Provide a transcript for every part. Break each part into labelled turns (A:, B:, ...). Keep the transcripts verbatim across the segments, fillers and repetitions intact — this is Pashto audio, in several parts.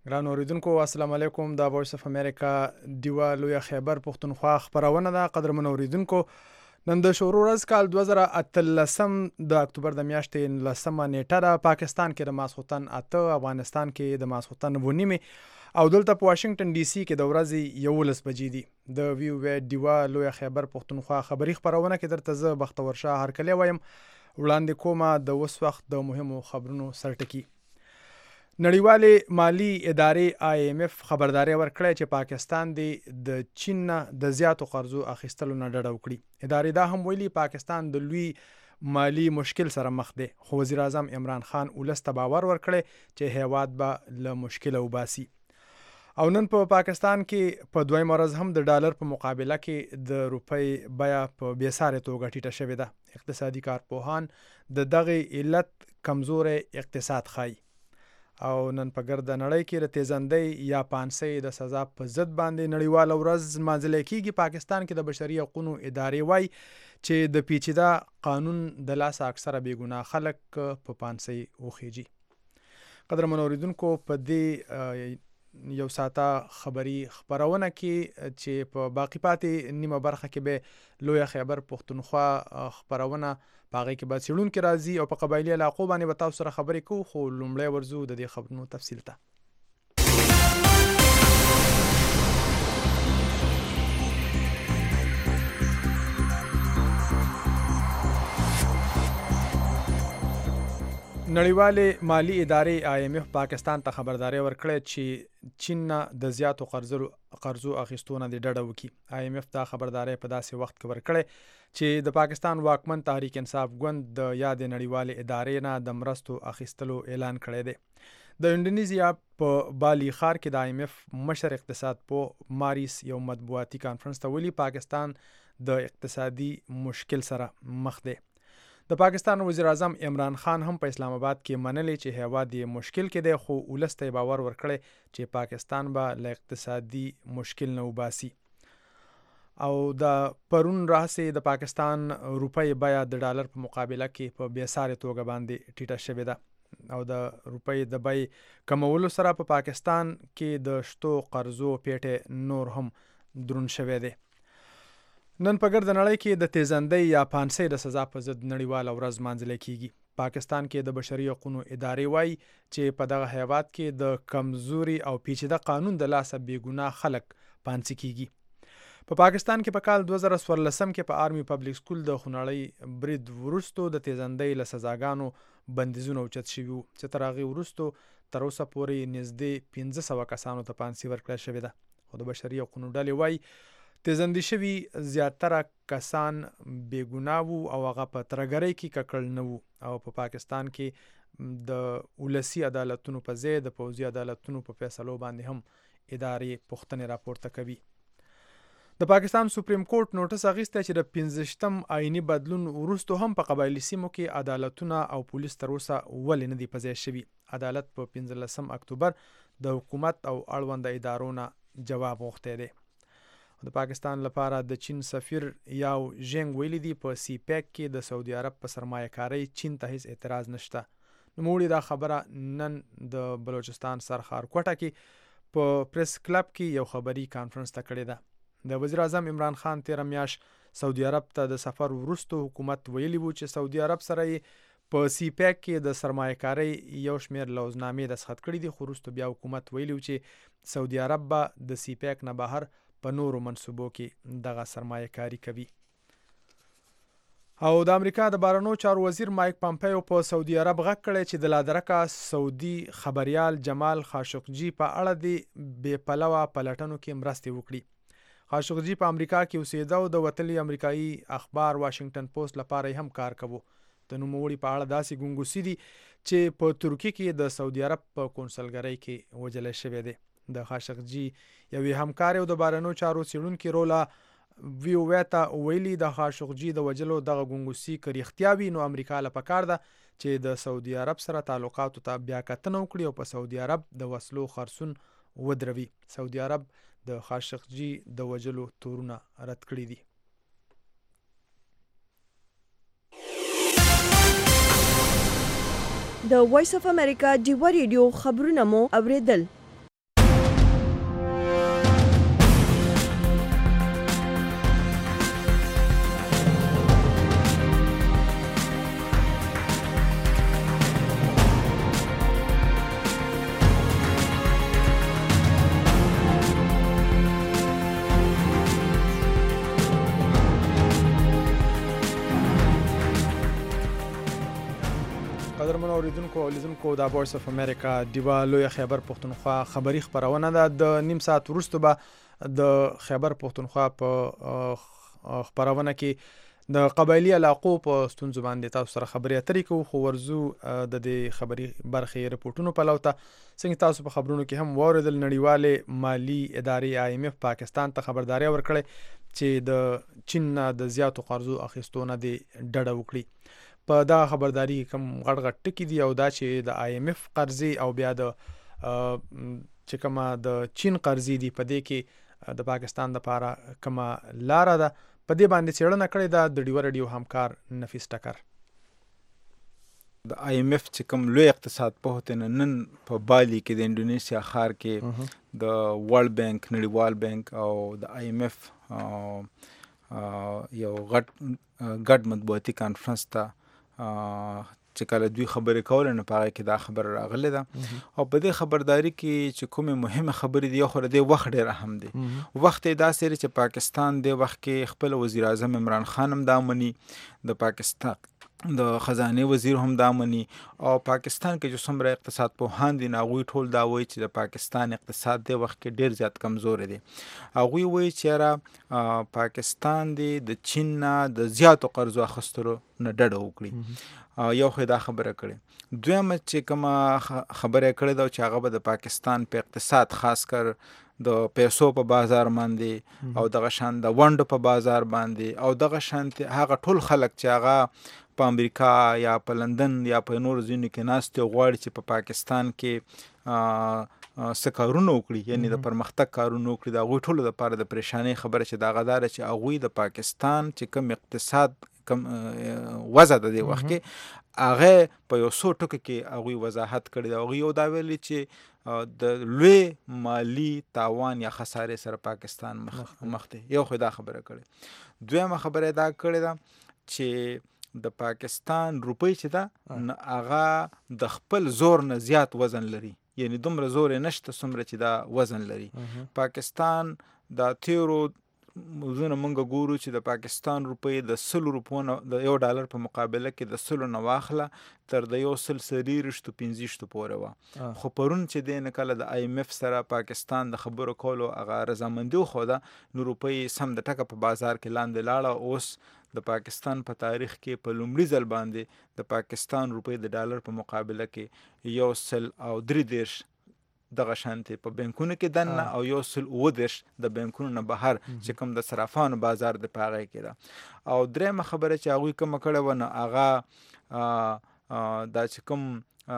A: ګران اوریدونکو السلام علیکم. دا وایس اف امریکا دیوا لوی خیبر پښتونخوا خبرونه ده. قدرمن اوریدونکو نن د شروع ورځ کال دوه زره اتلسم د اکتوبر د میاشتې لسمه نیټه ده. پاکستان کې د ماسخوتن اته، افغانستان کې د ماسخوتن اوه نیمې او دلته په واشنگټن ډي سي کې د ورځې یولس بجې دي. د ویو وی دیوا لوی خیبر پښتونخوا خبري خبرونه کې درته زه بختور شاه هرکلی وایم. وړاندې کومه د اوس وخت د مهمو خبرونو سرټکی. نړیوالې مالی ادارې آی ایم اف خبرداري ورکړې چې پاکستان د چین نه د زیاتو قرضو اخیستلو نه ډډه وکړي. ادارې دا هم ویلي پاکستان د لوی مالی مشکل سره مخ دی، خو وزیر اعظم عمران خان ولس ته باور ورکړی چې هیواد به له مشکله وباسي. او نن په پا پاکستان کې په دویمه ورځ هم د ډالر په مقابله کې د روپۍ بیه په بېسارې توګه ټیټه شوې ده. اقتصادي کارپوهان د دغې علت کمزوری اقتصاد ښایي. او نن په ګرده نړۍ کې د تیزندۍ یا پانسۍ د سزا په ضد باندې نړیواله ورځ لمانځل کیږي. پاکستان کې د بشري حقوقو ادارې وایي چې د پیچیده قانون د لاسه اکثره بېګناه خلک په پانسۍ وخیږي. قدرمن اوریدونکو په دې یو ساعته خبري خبرونه کې چې په باقی پاتې نیمه برخه کې به لوی خیبر پښتونخوا خبرونه په هغې کې به څېړونکي راځي او په قبایلي علاقو باندې به تاسو سره خبرې کوو. خو لومړی ورځو د دې خبرونو تفصیل ته. نړیوالې مالی ادارې آی ایم اف پاکستان ته خبرداري ورکړې چې چین نه د زیاتو قرضو اخیستو نه د ډډه وکړي. آی ایم اف دا خبرداري په داسې وخت کې ورکړې چې د پاکستان واکمن تحریک انصاف ګوند د یادې نړیوالې ادارې نه د مرستو اخیستلو اعلان کړی دی. د انډونیزیا په بالی ښار کې د آی ایم اف مشر اقتصاد پوه ماریس یو مطبوعاتي کانفرنس ته ویلي پاکستان د اقتصادي مشکل سره مخ دی. د پاکستان وزیر اعظم عمران خان هم په اسلام آباد کې منلي چې هیواد یې مشکل کې دی، خو ولس ته باور ورکړی چې پاکستان به له اقتصادي مشکل نه وباسي. او د پرون راهسې د پاکستان روپۍ بیه د ډالر په مقابله کې په بېسارې توګه باندې ټیټه شوې ده. او د روپۍ د بیې کمولو سره په پاکستان کې د شتو قرضو پیټی نور هم دروند شوی دی. نن په ګرده نړۍ کې د تیزندۍ یا پانسۍ د سزا په ضد نړیواله ورځ لمانځل کیږي. پاکستان کې د بشري حقوقو ادارې وایي چې په دغه هیواد کې د کمزوري او پیچیده قانون د لاسه بېګناه خلک پانسي کیږي. په پاکستان کې په کال دوه زره څوارلسم کې په آرمي پبلک سکول د خونړۍ برید وروستو د تیزندۍ له سزاګانو بندیزونه اوچت شوي وو چې تر هغې وروستو تر اوسه پورې نږدې پنځه سوه کسانو ته پانسي ورکړل شوې ده. خو د بشري حقوقو ډلې وایي تیزندي شوي زیاتره کسان بېګناه وو او هغه په ترهګرۍ کې ککړ نه وو. او په پاکستان کې د ولسي عدالتونو په ځای د پوځي عدالتونو په فیصلو باندې هم ادارې پوښتنې راپورته کوي. د پاکستان سپریم کورټ نوټس اخیستی چې د پنځویشتم آئیني بدلون وروستو هم په قبایلي سیمو کې عدالتونه او پولیس تر اوسه ولې نه دي په ځای شوي. عدالت په پنځلسم اکتوبر د حکومت او اړونده ادارو نه جواب غوښتی دی. د پاکستان لپاره د چین سفیر یاو ژینګ ویلي دي په سی پیک کې د سعودي عرب په سرمایه کارۍ چین ته هیڅ اعتراض نشته. نوموړي دا خبره نن د بلوچستان سرخار کوټه کې په پریس کلب کې یو خبري کانفرنس ته کړې ده. د وزیر اعظم عمران خان تیره میاشت سعودي عرب ته د سفر وروستو حکومت ویلي وو چې سعودي عرب سره یې په سی پیک کې د سرمایه کارۍ یو شمېر لوزنامې دستخط کړي دي. خو وروستو بیا حکومت ویلي وو چې سعودي عرب به د سی پیک نه بهر په نورو منصوبو کې دغه سرمایه کاری کوي. او د امریکا د بهرنیو چارو وزیر مایک پامپیو په سعودي عرب غږ کړی چې د لادرکه سعودي خبریال جمال خاشقجي په اړه د بې پلوه پلټنو کې مرستې وکړي. خاشقجي په امریکا کې اوسېده او د وتلي امریکایي اخبار واشنگټن پوسټ لپاره هم کار کوو. د نوموړي په اړه داسې ګونګوسي دي چې په ترکیه کې د سعودي عرب په کونسلګرۍ کې وژلی شوی دی. د خاشقجي یوې همکارې او د بهرنیو چارو څېړونکي رولا ویو ته ویلي د خاشقجي د وژلو دغه ګونګوسي که رښتیا وي نو امریکا له پکار ده چې د سعودي عرب سره تعلقاتو ته بیا کتنه وکړي او په سعودي عرب د وسلو خرڅون ودروي. سعودي عرب د خاشقجي د وژلو تورونه رد کړي دي.
B: د وایس اف امریکا ډیوا ریډیو خبرونه مو اوریدل.
A: اوریدونکو او لیدونکو د وایس اف امریکا دیوا لوی خیبر پښتونخوا خبری خبرونه ده. د نیم ساعت وروسته به د خیبر پښتونخوا په خبرونه کې د قبایلی علاقو په ستونزو باندې تاسو سره خبرې اترې کوو، خو ورزو د دې خبري برخې رپورټونو په لوته څنګه تاسو په خبرونو کې هم واوریدل. نړیواله مالی ادارې آی ایم ایف پاکستان ته خبرداري ورکړې چې د چین د زیاتو قرضو اخیستونه د ډډه وکړي. په دا خبرداري کوم غټ غټ ټکي دي او دا چې د آی ایم ایف قرضې او بیا د چې کومه د چین قرضې دي په دې کې د پاکستان لپاره کومه لاره ده، په دې باندې څېړنه کړې ده د ډیو رادیو همکار نفیس ټکر.
B: د آی ایم ایف چې کوم لوی اقتصاد پوهنه نن په بالی کې د انډونیسیا ښار کې د ورلد بانک، نړیوال بانک او د آی ایم ایف یو غټ ګډ مطبوعاتي کانفرنس ته چې کله دوی خبرې کوله نو په هغه کې دا خبره راغلې ده. او په دې خبرداري کې چې کومې مهمه خبرې دي، خو د دې وخت ډېر اهم دی. وخت یې داسې دی چې پاکستان د وخت کې خپل وزیر اعظم عمران خان هم دا مني، د پاکستان د خزانه وزیر هم دا مني، او پاکستان کې چې څومره اقتصاد پوهان دي هغوی ټول دا وایي چې د پاکستان اقتصاد د وخت کې ډېر زیات کمزور دی. هغوی وایي چې را پاکستان دی د چین نه د زیاتو قرضو اخیستلو نه ډډه وکړي. یو خو دا خبره کړې. دویمه چې کومه خبره کړې ده چې هغه به د پاکستان په اقتصاد خاص کر د پیسو په بازار باندې او دغه شان د ونډو په بازار باندې او دغه شان هغه ټول خلک چې هغه په امریکا یا په لندن یا په نورو ځایونو کې ناست غواړي چې په پاکستان کې څه کارونه وکړي، یعنی د پرمختګ کارونه وکړي، د هغوی ټولو دپاره د پریشانۍ خبره چې دغه داره چې هغوی د پاکستان چې کوم اقتصاد کم وضع د دې وخت کې هغه په یو څو ټکو کې هغوی وضاحت کړی دی. هغوی یو دا ویلي چې د لوی مالی تاوان یا خسارې سره پاکستان مخ دی. یو خو دا خبره کړې. دویمه خبره دا کړې ده چې د پاکستان روپۍ چې ده هغه د خپل زور نه زیات وزن لري، یعنی دومره زور یې نشته څومره چې دا وزن لري. پاکستان د تیرو موزونه مونږ ګورو چې د پاکستان روپۍ د سلو روپو نه د یو ډالر په مقابله کې د سلو نه واخله تر د یو سل څلېرویشتو پنځویشتو پورې وه. خو پرون چې دی نه کله د آی ایم ایف سره پاکستان د خبرو کولو هغه رضامندي وښوده نو روپۍ سم د ټکه په بازار کې لاندې لاړه. اوس د پاکستان په تاریخ کې په لومړي ځل باندې د پاکستان روپۍ د ډالر په مقابله کې یو سل او درې دېرش دغه شانتي په بانکونو کې دننه او یو سل اووه دېرش د بانکونو نه بهر چې کوم د صرافانو بازار د په هغه کې ده. او درېیمه خبره چې هغوی کومه کړې وه نو هغه دا چې کوم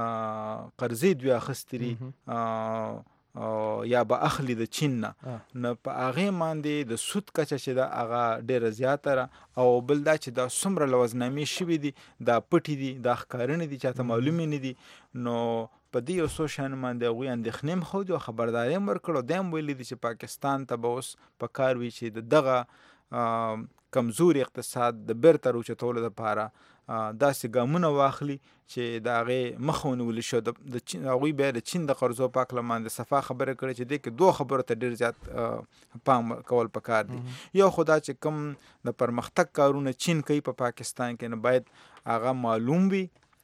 B: قرضې دوی اخیستې دي یا به اخلي د چین نه، نو په هغې باندې د سود کچه چې ده هغه ډېره زیاته ده. او بل دا چې دا څومره لوظنامې شوي دي دا پټې دي، دا ښکاره نه دي، چاته معلومې نه دي. نو په دې یو څو شیانو باندې هغوی اندېښنې هم ښودي او خبرداری هم ورکړ. او دا هم ویلي دي چې پاکستان ته به اوس په کار وي چې د دغه کمزوري اقتصاد د بیرته راوچتولو دپاره داسې ګامونه واخلي چې د هغې مخه ونیول شي. د هغوی بیا د چین د قرضو په هکله باندې صفا خبره کړې چې دې کې دوه خبرو ته ډېر زیات پام کول پکار دي. یو خو دا چې کوم د پرمختګ کارونه چین کوي په پاکستان کې نو باید هغه معلوم وي،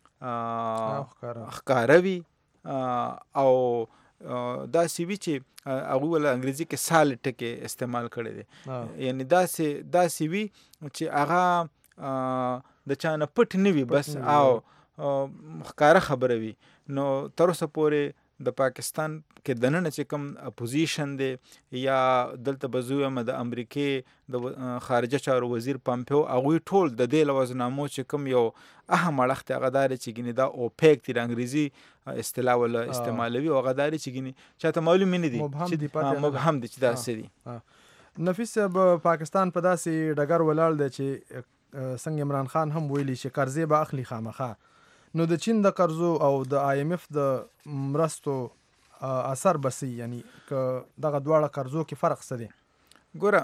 B: ښکاره وي او داسې وي چې هغوی ول انګریزي کې سالډ ټکي استعمال کړی دی، یعنی داسې داسې وي چې هغه د چا نه پټ نه وي بس او ښکاره خبره وي. نو تر اوسه پورې د پاکستان کې دننه چې کوم اپوزیشن دی یا دلته به زه ویم د امریکې د خارجه چارو وزیر پامپیو هغوی ټول د دې لوظنامو چې کوم یو اهم اړخ دی هغه دا دی چې ګینې دا اوپیک دی، د انګریزي اصطلاح ولا استعمالوي او هغه دا دی چې ګینې چاته معلوم نه دي، مبهم دي چې داسې دي.
A: نفیس صاحب پاکستان په داسې ډګر ولاړ دی چې څنګه عمران خان هم ویلي چې قرضې به اخلي خامخا، نو د چین د قرضو او د آی ایم ایف د مرستو اثر بسي، یعنی که دغه دواړه قرضو کې فرق څه دی؟
B: ګوره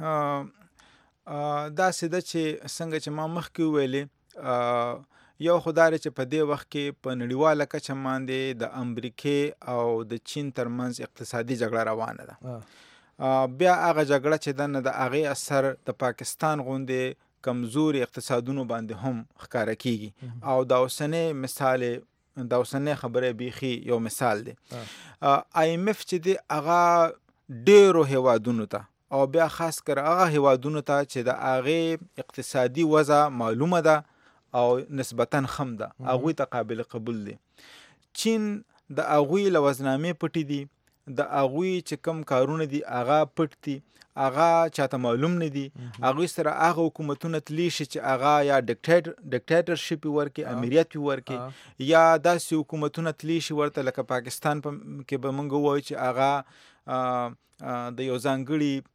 B: داسې ده چې څنګه چې ما مخکې وویلې یو خو دا دی چې په دې وخت کې په نړیواله کچه باندې د امریکې او د چین ترمنځ اقتصادي جګړه روانه ده. بیا هغه جګړه چې ده نه د هغې اثر د پاکستان غوندې کمزوري اقتصادونو باندې هم ښکاره کیږي. او دا اوسنی مثال دا اوسنۍ خبرې بیخي یو مثال دی. آی ایم اف چې دی هغه ډیرو هیوادونو ته او بیا خاص کر هغه هیوادونو ته چې د هغې اقتصادي وضع معلومه ده او نسبتاً خم ده هغوی ته قابل قبول دی. چین د هغوی له وضعنامې پټې دي، د هغوی چې کوم کارونه دي هغه پټ دي، هغه چاته معلوم نه دي. هغوی سره هغه حکومتونه تلی شي چې هغه یا ډیکټیټرشپ ورکړي، امیریت ورکړي، یا داسې حکومتونه تلی شي ورته لکه پاکستان کې به موږ ووایو چې هغه د یو ځانګړي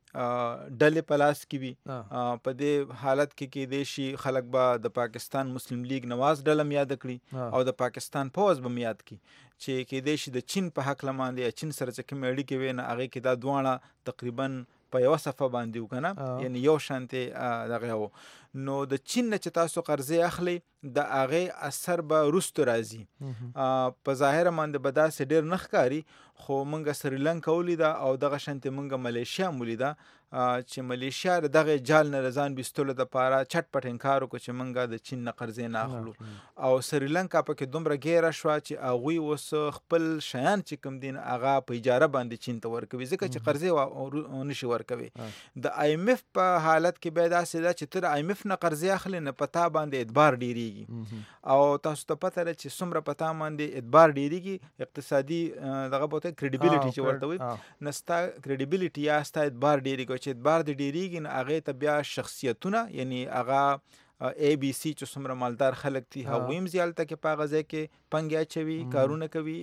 B: ډلې په لاس کې وي. په دې حالت کې کېدای شي خلک به د پاکستان مسلم لیگ نواز ډله م یاد کړي او د پاکستان پوځ به م یاد کړي چې کېدای شي د چین په حق لمانده یا چین سره چې کومې اړیکې وي نه هغې کې دا دواړه تقریبا په یوه صفحه باندې و که نه، یعنی یو شانتې دغه و. نو د چین نه چې تاسو قرضې اخلئ د هغې اثر به وروسته راځي. په ظاهره باندې به داسې ډېر نه ښکاري، خو موږ سریلنکا ولیده او دغه شانتې موږ ملیشیا هم ولیده چې ملیشیا د دغې جال نه د ځان بیستلو دپاره چټ پټ انکار وکړو چې موږ د چین نه قرضې نه اخلو، او سریلنکا پکې دومره ګیره شوه چې هغوی اوس خپل شیان چې کوم دي هغه په اجاره باندې چین ته ورکوي ځکه چې قرضې نشي ورکوي. د آی ایم اف په حالت کې بیا داسې ده چې ته د آی ایم اف نه قرضې اخلې نه په تا باندې اعتبار ډېرېږي، او تاسو ته پته ده چې څومره په تا باندې اعتبار ډېرېږي اقتصادي دغه به ورته کریډیبیلیټي چې ورته وایي نه، ستا کریډیبیلیټي یا ستا اعتبار ډېرېږي، چې اعتبار دې ډېرېږي نو هغې ته بیا شخصیتونه یعنی هغه ای بی سی چې څومره مالدار خلک دي هغوی هم زیالته کې په هغه ځای کې پنګې اچوي، کارونه کوي،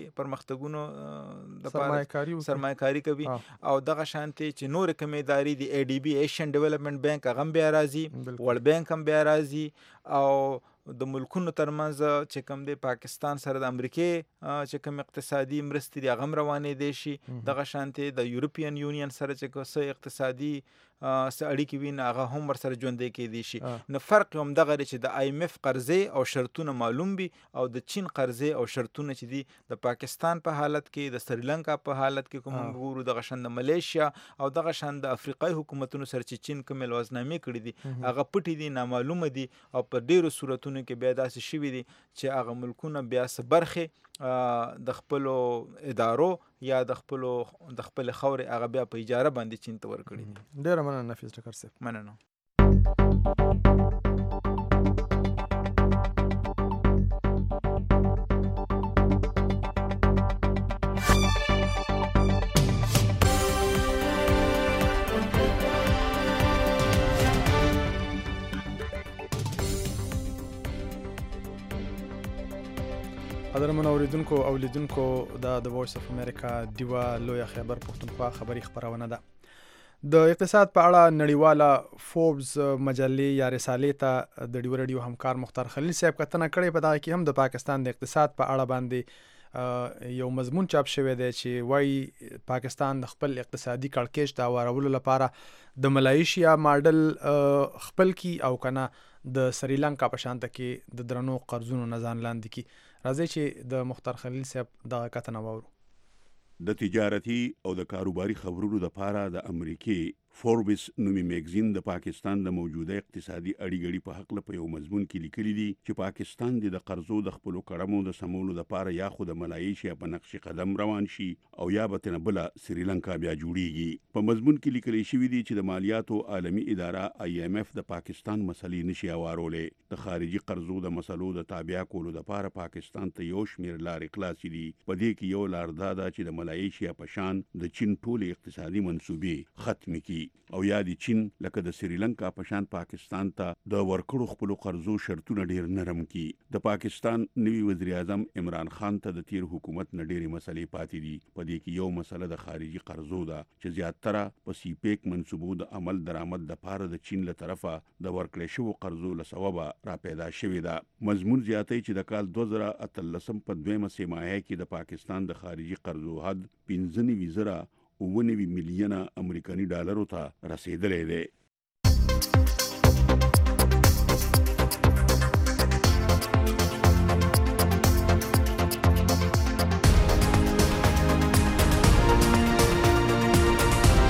B: پرمختګونو دپاره سرمایه‌کاري کوي، او دغه شانتې چې نورې کومې ادارې دي ای ډي بي ایشین ډیولپمنټ بینک هغه هم بیا راځي، ورلډ بینک هم بیا راځي، او د ملکونو ترمنځ چې کوم دی پاکستان سره د امریکې چې کوم اقتصادي مرستې دي هغه هم روانېدی شي، دغه شانتې د یورپین یونین سره چې څه اقتصادي څه اړیکې وي نو هغه هم ورسره ژوندی کېدی شي. نو فرق یې همدغه دی چې د آی ایم اف قرضې او شرطونه معلوم وي او د چین قرضې او شرطونه چې دي د پاکستان په حالت کې، د سریلنکا په حالت کې کوم موږ ګورو، دغه شان د ملیشیا او دغه شان د افریقایي حکومتونو سره چې چین کومې لوظنامې کړي دي هغه پټې دي، نامعلومه دي، او په ډېرو صورتونو کې بیا داسې شوي دي چې هغه ملکونه بیا څه برخې د خپلو ادارو یا د خپلو د خپلې خاورې هغه بیا په اجاره باندې چین ته ورکړي دي.
A: ډېره مننه نفیس ټکر صاحب.
B: مننه.
A: قدرمن اوریدونکو او لیدونکو دا د وایس اف امریکا دیوا لویه خیبر پښتونخوا خبری خبرونه ده. د اقتصاد په اړه نړیواله فوربس مجلې یا رسالې ته د ډیو رادیو همکار مختار خلیل صاحب کتنه کړې، په دغه کې هم د پاکستان د اقتصاد په اړه باندې یو مضمون چاپ شوی دی چې وایي پاکستان د خپل اقتصادي کړکېچ د هوارولو لپاره د ملایشیا ماډل خپل کی او کنه د سریلانکا په شانته کې د درنو قرضونو نه ځان لاندې کی. راځي چې د مختار خلیل صاحب دغه کتنه واورو.
C: د تجارتي او د کاروباري خبرونو لپاره د امریکای فوربس نومي میگزین د پاکستان د موجوده اقتصادي اړیګړي په حق له په یو مضمون کې لیکلي دي چې پاکستان د قرضو د خپل کړمو د سمولو لپاره یا خو د ملایشیا په نقش قدم روان شي او یا به تنه بل سریلانکا بیا جوړیږي. په مضمون کې لیکلي شوی دی چې د مالیاتو عالمی اداره آی ایم اف د پاکستان مسلې نشي اوارولې. د خارجي قرضو د مسلو د تابع کولو لپاره پاکستان ته یو شمیر لارې خلاصې دي. په دې کې یو لار دا ده چې د ملایشیا په شان د چین ټولې اقتصادي منصوبې ختم کړي او یا د چین لکه د سریلانکا په شان پاکستان ته د ورکړو خپل قرضو شرطونه ډیر نرم کړي. د پاکستان نوی وزیر اعظم عمران خان ته د تیر حکومت نه ډېرې مسلې پاتې دي. په دې کې یو مسله د خارجي قرضو ده چې زیاتره په سی پیک منصوبو د عمل درآمد د پاره د چین له طرفه د ورکړې شوو قرضو له سببه را پیدا شوې ده. مضمون زیاتوي چې د کال دوه زره اتلسم په دویمه سیمایه کې د پاکستان د خارجي قرضو حد پنځه نوي زره اووه نوي میلیونه امریکایي ډالرو ته رسیدلی دی.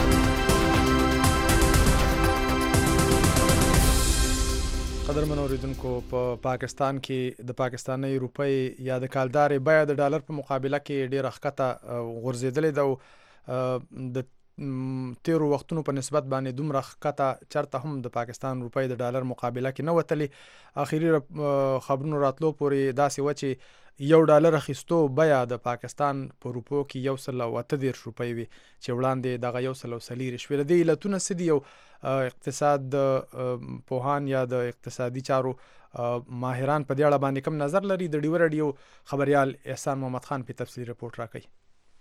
A: قدرمن اوریدونکو اوریدونکو په پاکستان کې د پاکستاني روپۍ یا د کالدارې بیه د ډالر په مقابله کې ډېره ښکته غورځېدلې ده او د تیرو وختونو په نسبت باندې دومره ښکته چرته هم د پاکستان روپۍ د ډالر مقابله کې نه وتلې. اخري خبرونو راتلو پورې داسې و چې یو ډالر اخیستو بیه د پاکستان په روپو کې یو سل او اته دېرش روپۍ وي چې وړاندې دغه یو سل او څلېرویشت شوې. د دې علتونه څه دي؟ یو اقتصاد پوهان یا د اقتصادي چارو ماهران په دې اړه باندې کوم نظر لري؟ د ډیو رادیو خبريال احسان محمد خان په تفصیلي رپورټ راکړي.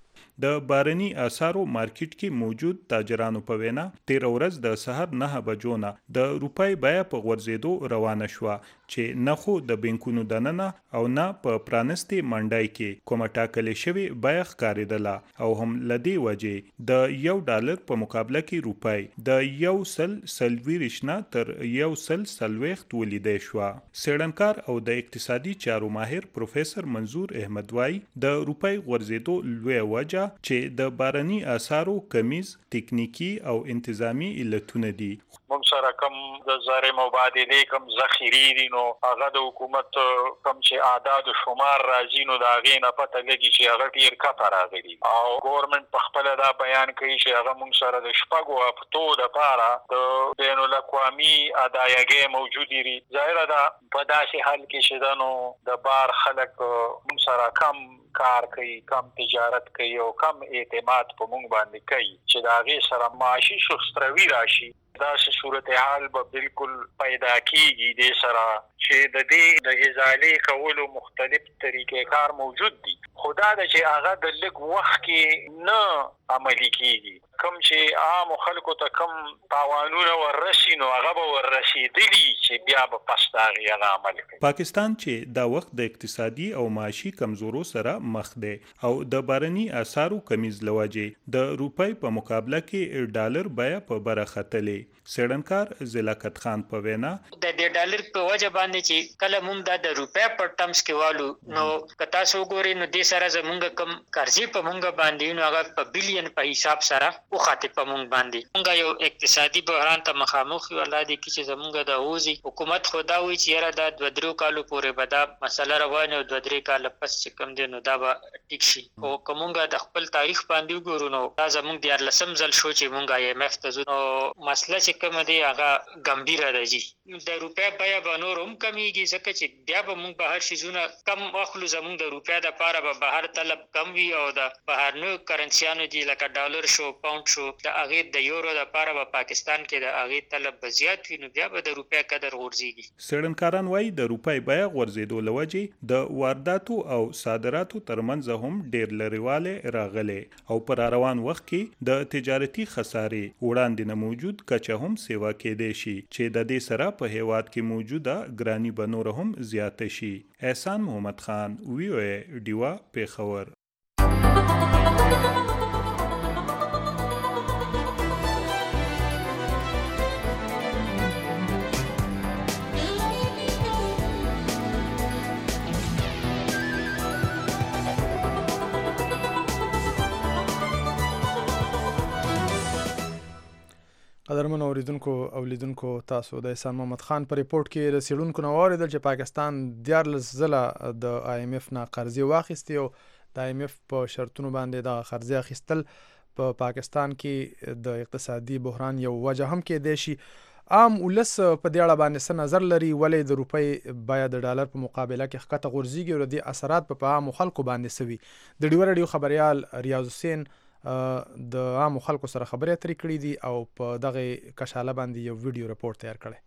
D: د بارني اسارو مارکیټ کې موجود تاجرانو په وینا تیر ورځ د سحر نه بجو نه د روپۍ بیه په غورځېدو روانه شوه چې نه خو د بانکونو دننه او نه په پرانستي منډای کې کومه ټاکلې شوی بیه ښکارېدله او هم لدی وجې د یو ډالر په مقابله کې روپۍ د یو سل سلویریش نه تر یو سل سلويخت ولیدای شوه. سیړنکار او د اقتصادي چارو ماهر پروفیسور منظور احمد وای د روپۍ غورځېدو لوی وجه چې د بارني اسارو کمیز تکنیکی او انتظامی علتونه دي.
E: موږ سره کوم د زر مبادله کوم ذخیره دي نو هغه د حکومت کوم چې اعداد شمار راځي نو دا غي نه پته لګي چې هغه ډیر کته راغلي او ګورنمنت په خپل دا بیان کوي چې هغه موږ سره د شپږو هفتو لپاره د بین الاقوامي ادایګي موجود دي. ظاهر ده په داسې حال کې چې دنو د بار خلک موږ سره کم کار کوي، کم تجارت کوي او کم اعتماد په موږ باندې کوي چې دا غي سره معاشي شخصروي راشي. دا صورتحال به بالکل پیدا کیږي د سره چې د دې د ازالې کولو مختلف طریقې کار موجود دي. خدا د چې هغه د لږ وخت کې نه عملي کیږي. کوم چې عام خلکو ته کوم تاوانونه ورسي نو هغه به ورسېدلي چې بیا به پس د هغې هغه عمل کوي.
D: پاکستان چې دا وخت د اقتصادي او معاشي کمزورو سره مخ دی او د بارني اسارو کمیز لوجې د روپۍ په مقابله کې ډالر بیه په بره ختلې. سیړنکار زلاکت خان په وینا
F: د دې ډالر په وجه باندې چې کله موږ د روپۍ په ټرمز کې والو نو که تاسو وګورئ نو دې سره زموږ کم قرضې په موږ باندې نو هغه په بلین په حساب سره وخاطه په موږ باندې موږ یو اقتصادي بحران ته مخامخ یو. الله دې چې زموږ د اوزي حکومت خدا وی چې یاره دا دوه درو کالو پورې به دا مسله روانه او دوه درې کال پس چې کم دی نو دا به ټیک شي. او کومګه د خپل تاریخ باندې وګورو نو دا زموږ د لسم ځل شو چې موږ آی ایم ایف ته ځو نو مسله چې کوم دی هغه ګمبیره راځي. د روپیا بیه به نور هم کمیږي ځکه چې بیا به موږ بهر شیزونه کم واخلو. زموږ د روپیا د پاره به بهر طلب کم وي او د بهرنیو کرنسیانو دي لکه ډالر شو، پاوند شو، د هغې د یورو د پاره به پاکستان کې د هغې طلب به زیات وي نو بیا به د روپیا قدر غورځېږي.
D: څېړنکاران وایي د روپۍ بیه غورځېدو له وجې د وارداتو او صادراتو ترمنځ هم ډېر لرېوالی راغلی او په راروان وخت کې د تجارتي خسارې وړاندې نه موجود کچه هم سیوا کېدی شي چې د دې سره په هیواد کې موجوده ګرانی به نور هم زیاته شي. احسان محمد خان، وی او ای ډیوا، پیښور.
A: قدرمن اوریدونکو او لیدونکو، تاسو د احسان محمد خان په ریپورت کې د څېړونکو نه واورېدل چې پاکستان دیارلس ځله د آی ایم ایف نه قرضې واخیستې او د آی ایم ایف په شرطونو باندې دغه قرضې اخیستل په پاکستان کې د اقتصادي بحران یو وجه هم کېدی شي. عام ولس په دې اړه باندې څه نظر لري؟ ولې د روپۍ بیه د ډالر په مقابله کې ښکته غورځېږي او د دې اثرات په عامو خلکو باندې څه وي؟ د ډیو رادیو خبریال ریاض حسین د عامو خلکو سره خبرې اترې کړې دي او په دغه کشاله باندې یو ویډیو رپورټ تیار کړی.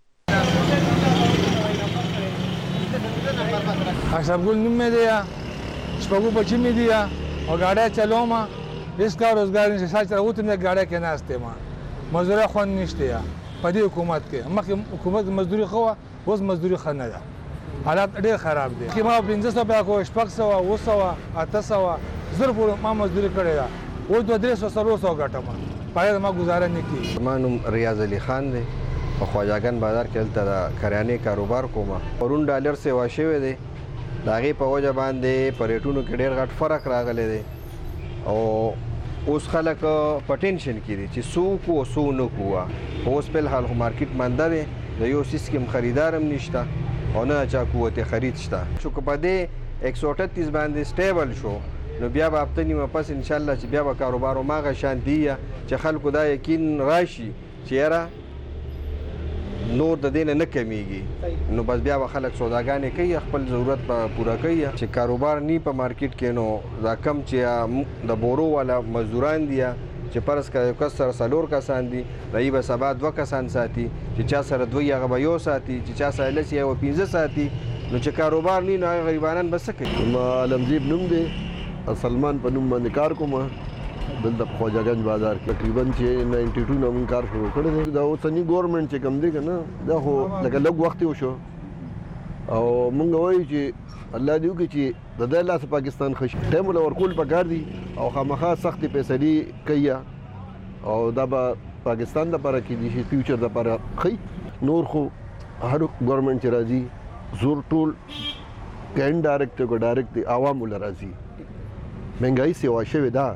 G: اشرف ګل نوم مې دی، شپږو بچي مې دي او ګاډی چلوم، هېڅ کار روزګار نشته. ساعت راوتم دی ګاډی کې ناست یم، مزدوري خوند نشته په دې حکومت کې. مخکې حکومت مزدوري ښه وه، اوس مزدوري ښه نه ده، حالات ډېر خراب دي. ما پنځه سوه پیدا کوه، شپږ سوه، اوه سوه، اته سوه زر پورې ما مزدوري کړې ده. اوس دوه درې سوه څلور سوه ګټم، په هغې ما ګزاره نه کېږي.
H: زما نوم ریاض علي خان دی، په خواجهګان بازار کې هلته د کریانې کاروبار کوم. پرون ډالر سیوا شوی دی، د هغې په وجه باندې په ریټونو کې ډېر غټ فرق راغلی دی او اوس خلک په ټینشن کې دي چې څه وکړو او څه ونه کړو. اوس فلحال خو مارکیټ منده دی د یو سیس کې خریدار هم نشته او نه چا قوت خرید شته. چې که په دې یک سو اٹھتیس باندې سټیبل شو نو بیا به هفته نیمه پس انشاءالله چې بیا به کاروبار هماغه شانتي چې خلکو دا یقین راشي چې یاره نور د دې نه نه کمیږي نو بس بیا به خلک سوداګانې کوي خپل ضرورت به پوره کوي. چې کاروبار نی په مارکیټ کې نو دا کم چې د بورو والا مزدوران دي چې فرض کړه یو کس سره څلور کسان دي دی به سبا دوه کسان ساتي چې چا سره دوی هغه به یو ساتي چې چا سره لس یا پنځه ساتي نو چې کاروبار نی نو هغه غریبانان به څه کوي.
I: ما علمزیب نوم دی سلمان په نوم باندې کار کوم دلته په خواجهګنج بازار کې تقریبا چې نائنټي ټو نه مونږ کار شروع کړی دی. دا اوسني ګورنمنټ چې کوم دی که نه دا خو لکه لږ وخت یې وشو او مونږ وایو چې الله دې وکړي چې د دې لاسه پاکستان ښه شي. ټایم ورله ورکول پکار دي او خامخا سختې فیصلې کوي او دا به پاکستان دپاره کېدی شي فیوچر دپاره ښه. نور خو هر ګورنمنټ چې راځي زور ټول که انډایرکټ دی که ډایرکټ دی عوامو له راځي. مهنګایي سیوا شوې ده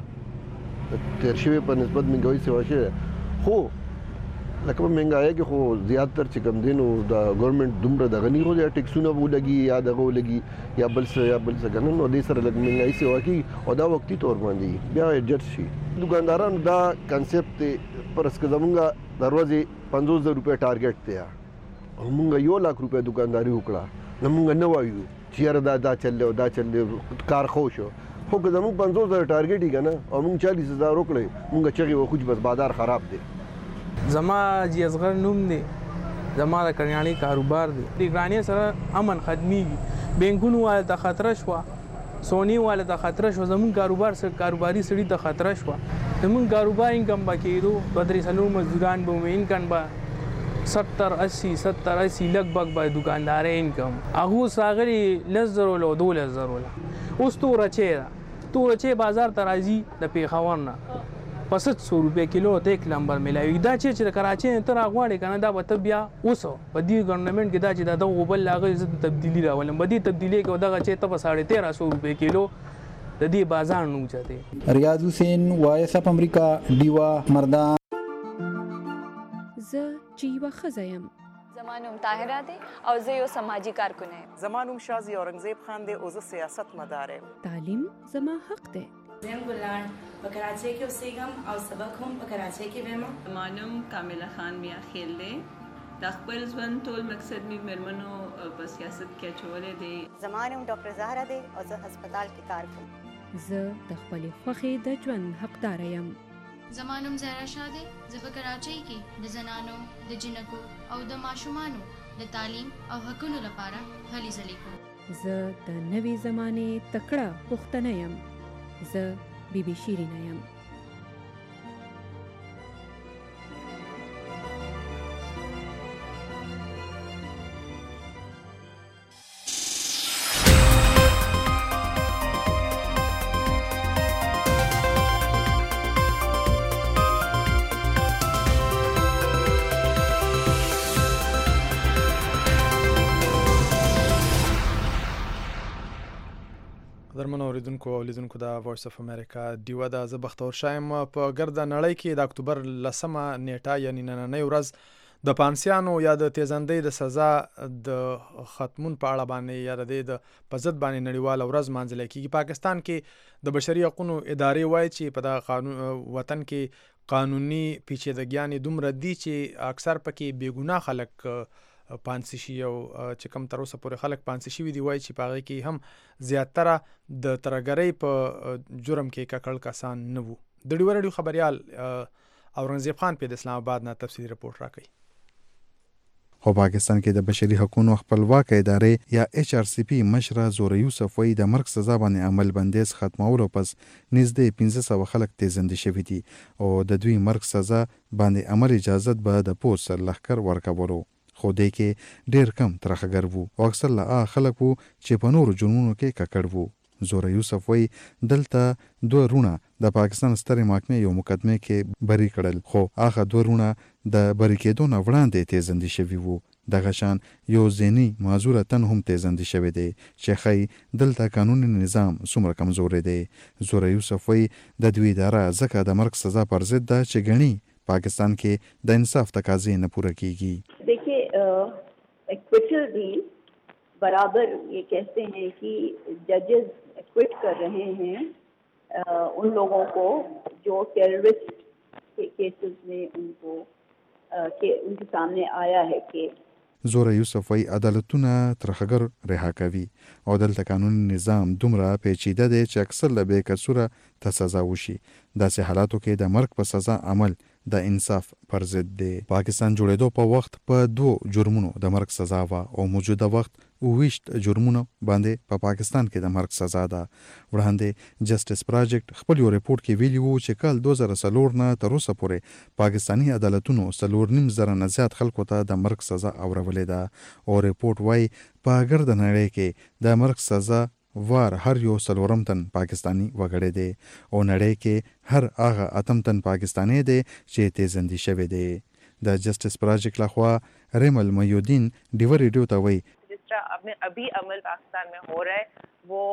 I: تیر شوی په نسبت مهنګایي سیوا شوې خو لکه په مهنګایي کې خو زیاتر چې کوم دی نو د ګورنمنټ دومره دغه نه خو یا ټیکسونه به ولګي یا دغه ولګي یا بل څه یا بل څه که نه نو دې سره لږ مهنګایي سیوا کېږي او دا وقتي طور باندې بیا ایډجسټ شي. دوکاندارانو دا کنسپټ دی فرض که زمونږ د ورځې پنځوس زره روپۍ ټارګېټ دی او مونږ یو لاک روپۍ دوکانداري وکړه نو مونږ نه وایو چې یاره دا دا چل دی او دا چل دی کار ښه شو خو که زمونږ پنځوس زره ټارګېټ یې که نه او مونږ چالیس هزار وکړی مونږ چغې وخو چې بس بازار خراب دی.
J: زما جی اصغر نوم دی زما د کریانې کاروبار دی. د ګرانۍ سره امن ختمیږي بینکونو والا ته خطره شوه سونی والا ته خطره شوه زمونږ کاروبار سره کاروباري سړي ته خطره شوه زمونږ کاروبار انکم به کېدو دوه درې څلور مزدوران به ومې انکم به ستر اسی ستر اسی لږ بګ به دوکاندارۍ انکم هغه اوس راغلي لس زرو له دولس زرو له اوس توره چی ده توره چی بازار ته راځي د پېښور نه په ست سو روپۍ کیلو ته یک نمبر میلاوي. دا چې چې د کراچۍ نه ته راغواړې که نه دا به ته بیا اوس په دې ګورنمنټ کې دا چې دا دغه بل هغه زه تبدیلي راولم په دې تبدیلۍ کې دغه چې ته په ساړه تېره سو روپۍ کیلو د دې بازار نه اوچتې.
K: ریاض حسین وایس اف امریکا ډیوا مردان.
L: زه چې یوه ښځه یم
M: زما نوم طاهره دی او زه یو سماجي کارکونه یم.
N: زما نوم شازي اورنګزیب خان دی او زه سیاست مدار یم.
L: تعلیم زما حق دی.
O: زم ګلان په کراچۍ کې اوسېږم او سبق هم په کراچۍ کې وایم.
P: زما نوم کامله خان میا خیل دی. د خپل ژوند ټول مقصد مې مېرمنو په سیاست کې اچولی دی.
Q: زما نوم ډاکټر زهره دی او زه هسپتال کې کار کوم.
L: زه د خپلې خوښې د ژوند حقداره یم.
R: زما نوم زهرا شاه دی. زه په کراچۍ کې د زنانو د جنکو او د ماشومانو د تعلیم او حقونو لپاره هلې ځلې کوم.
L: زه د نوې زمانې تکړه پښتنه یم. زه بی بی شیرینه یم.
A: درمنو اوریدونکو او لیدونکو د وایس اف امریکا دیوه د زه بختور شایم په ګرده نړۍ کې د اکتوبر لسمه نیټه یعنی نننۍ ورځ د پانسیانو یا د تیزندۍ د سزا د ختمون په اړه باندې یا د په ضد باندې نړیواله ورځ مانځل کېږي. پاکستان کې د بشري حقوقو ادارې وایي چې په د قانون وطن کې قانوني پیچیدګیانې دومره دي چې اکثر پکې بېګناه خلک پانسی شي او چې کوم تر اوسه پورې خلک پانسی شوي دي. وایي چې په هغې کې هم زیاتره د ترهګرۍ په جرم کې ککړ کسان نه وو. د ډیوه راډیو خبریال اورنګزیب خان په د اسلام آباد نه تفصیلي رپورټ راکوي.
S: خو پاکستان کې د بشري حقوقو خپلواک ادارې یا ایچ آر سی پی مشره زوره یوسف وایي د مرګ سزا باندې عمل بندیز ختمولو پس نږدې پنځه سوه خلک تیزندې شوي دي او د دوی مرګ سزا باندې عمل اجازت به د پوځ سرلښکر ورکولو. خو دې کې ډېر کم ترهګر وو او اکثر له هغه خلک وو چې په نورو جرمونو کې ککړ وو. زوره یوسف وایي دلته دوه رونه د پاکستان سترې محکمې یو مقدمې کې بری کړل خو هغه دوه رونه د بری کېدو نه وړاندې تیزندې شوي وو. دغه شان یو ذهني معذوره تن هم تیزندې شوی دی چې ښایي دلته قانوني نظام څومره کمزوری دی. زوره یوسف وایي د دوی اداره ځکه د مرګ سزا پر ضد ده چې ګڼي پاکستان کې د انصاف تقاضې نه پوره کیږي.
T: देखिए एक्विटल भी बराबर ये कहते हैं कि जजेस एक्विट कर रहे हैं uh, उन लोगों को जो टेररिस्ट के केसेस में उनको uh, के उनके सामने आया है कि
S: زوره یوسف وی عدالتونه ترخګر رها کوي او دلته قانوني نظام دومره پیچیده دی چې اکثر له بې کسوره ته سزا وشي. داسې حالاتو کې د مرګ په سزا عمل د انصاف پر ضد دی. پاکستان جوړېدو په وخت په دوه جرمونو د مرګ سزا وه او موجوده وخت اوویشت جرمونو باندې په پا پاکستان کې د مرګ سزا ده. وړاندې جسټس پراجیکټ خپل یو ریپورت کې ویلي وو چې کال دوه زره څلور نه تر اوسه پورې پاکستاني عدالتونو څلور نیم زره نه زیات خلکو ته د مرګ سزا اورولې ده او ریپورت وایي په ګرده نړۍ کې د مرګ سزا وار هر یو څلورم تن پاکستانی وګړی دی او نړۍ کې هر هغه اتم تن پاکستانی دی چې تیزندي شوی دی. د جسټس پراجیکټ لخوا ریمل میودین ډیو ریډیو ته وایي
N: जिस तरह अभी अमल पाकिस्तान में हो रहा है वो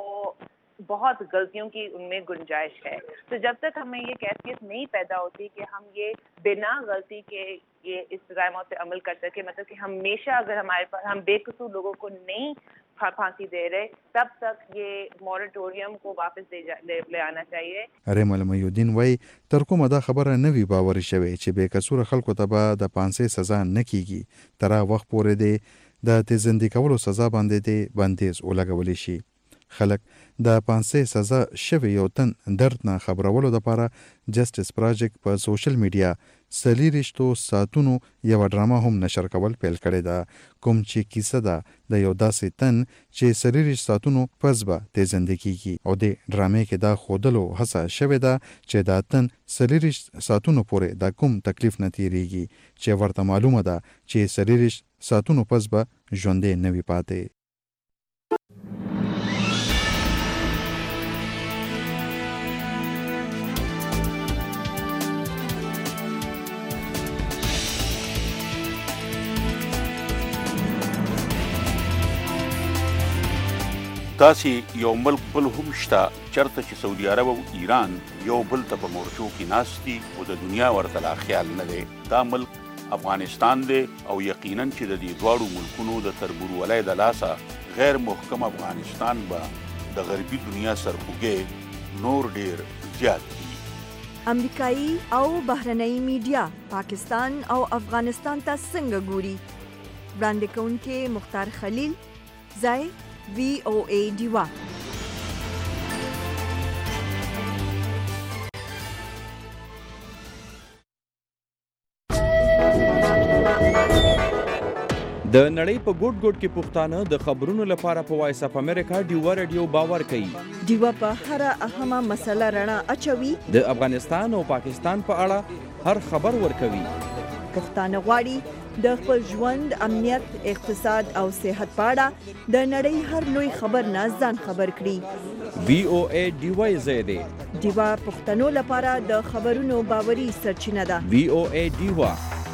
N: बहुत गलतियों की उनमें गुंजाइश है. तो जब तक हमें ये कैफियत नहीं पैदा होती कि हम ये बिना गलती के ये इस सजाए मौत पे अमल कर सके, मतलब कि हमेशा अगर हमारे पास हम बेकसूर लोगों को नहीं फांसी दे रहे तब तक ये मॉरेटोरियम को वापस दे ले, ले आना चाहिए.
S: ریمل میودین وای تر کومه دا خبره نوی باور شوی چې بې کسوره خلکو ته به د پانسي سزا نه کیږي تر وخت پورې دی د تیزندي کولو سزا باندې دی بندیز ولګول شي. خلک د پانسي سزا شوی یو تن درد نه خبرولو لپاره جسټس پراجیکټ په سوشل میډیا سلیریشتو ساتونو یو ډراما هم نشر کول پیل کړی دا کوم چې کیسه ده د یو داسې تن چې سلیریش ساتونو پس به تیزندي کیږي او د ډرامې کې دا خودلو هڅه شوې ده چې دا تن سلیریش ساتونو پورې دا کوم تکلیف نه تیریږي چې ورته معلومه ده چې سلیریش ساتونو پس به ژوندې نه وي پاتې.
C: تاسې یو ملک بل هم شته چرته چې سعودي عرب او ایران یو بل ته په مورچو کې ناست دي او د دنیا ورته لا خیال نه دی. دا ملک افغانستان دی او یقینا چې د دې دواړو ملکونو د تربورولۍ د لاسه غیر محکم افغانستان به د غربي دنیا سرخوږی نور ډیر زیات دي.
U: امریکایي او بهرنۍ میډیا پاکستان او افغانستان ته څنګه ګوري؟ وړاندې کوونکې مختار خلیل، ځای وی او ای ډیوا.
V: د نړۍ په ګوټ ګوټ کې پښتانه د خبرونو لپاره په وایس اپ امریکا ډیوا رادیو باور کوي.
U: ډیوا په هر اهمه مسله رڼا اچوي.
V: د افغانستان او پاکستان په اړه هر خبر ورکوي.
U: پښتانه غواړي د خپل ژوند، امنیت، اقتصاد او صحت په اړه د نړۍ هر لوی خبر نه ځان خبر کړي.
V: وی او ای ډیوا زیاده
U: ډیوا پښتنو لپاره د خبرونو باوري سرچینه ده.
V: وی او ای ډیوا.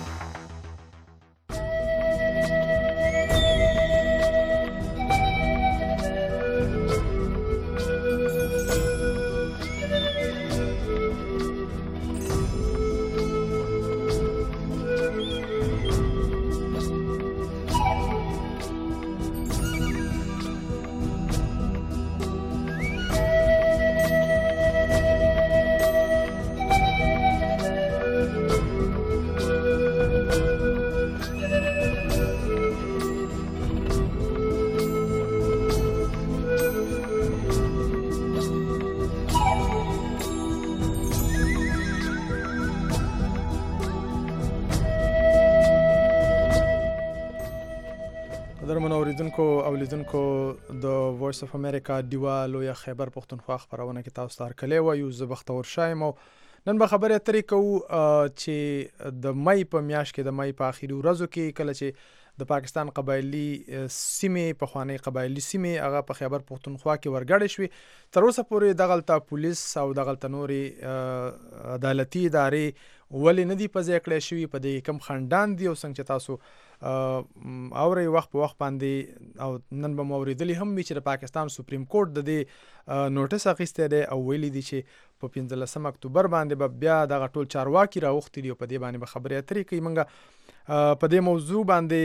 A: اوریدونکو او لیدونکو د وایس اف امریکا ډیوا لوی خیبر پښتونخوا خبرونه کې تاسو ته هرکلی وایو. زه بختور شایم او نن به خبرې اترې کوو چې د مای په میاشت کې د مای په اخري ورځو کې کله چې د پاکستان قبایلی سیمې پخوانی قبایلی سیمې هغه په خیبر پښتونخوا کې ورګړې شوې. تر اوسه پورې دغلته پولیس او دغلته نورې عدالتي ادارې ولې نه دي په ځای کړی شوي، په دې کم خندان دي او څنګه چې تاسو اوري وخت په وخت باندې او نن به مو اوریدلی هم چې د پاکستان سپریم کورټ د دې نوټس اخیستی دی او ویلي دي چې په پنځلسم اکتوبر باندې به بیا دغه ټول چارواکي راوختي دي او په دې باندې به خبرې اترې کوي. موږ په دې موضوع باندې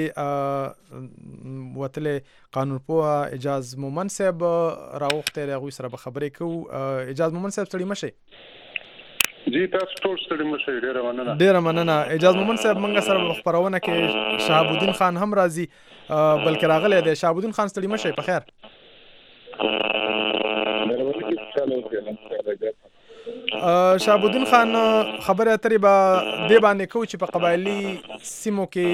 A: وتلې قانونپوه اعجاز مومن صاحب راوختی دی، هغوی سره به خبرې کوو. اعجاز مومن صاحب ستړي مه شئ.
B: جی تاسو ټول ستړي مه شئ، ډېره مننه.
A: ډېره مننه. اعجاز مومن صاحب موږ سره په خپرونه کې شهاب الدین خان هم راځي، بلکې راغلی دی. شهاب الدین خان ستړي مه شئ، په خیر. شهاب الدین خان خبرې اترې به دې باندې کوو چې په قبایلي سیمو کې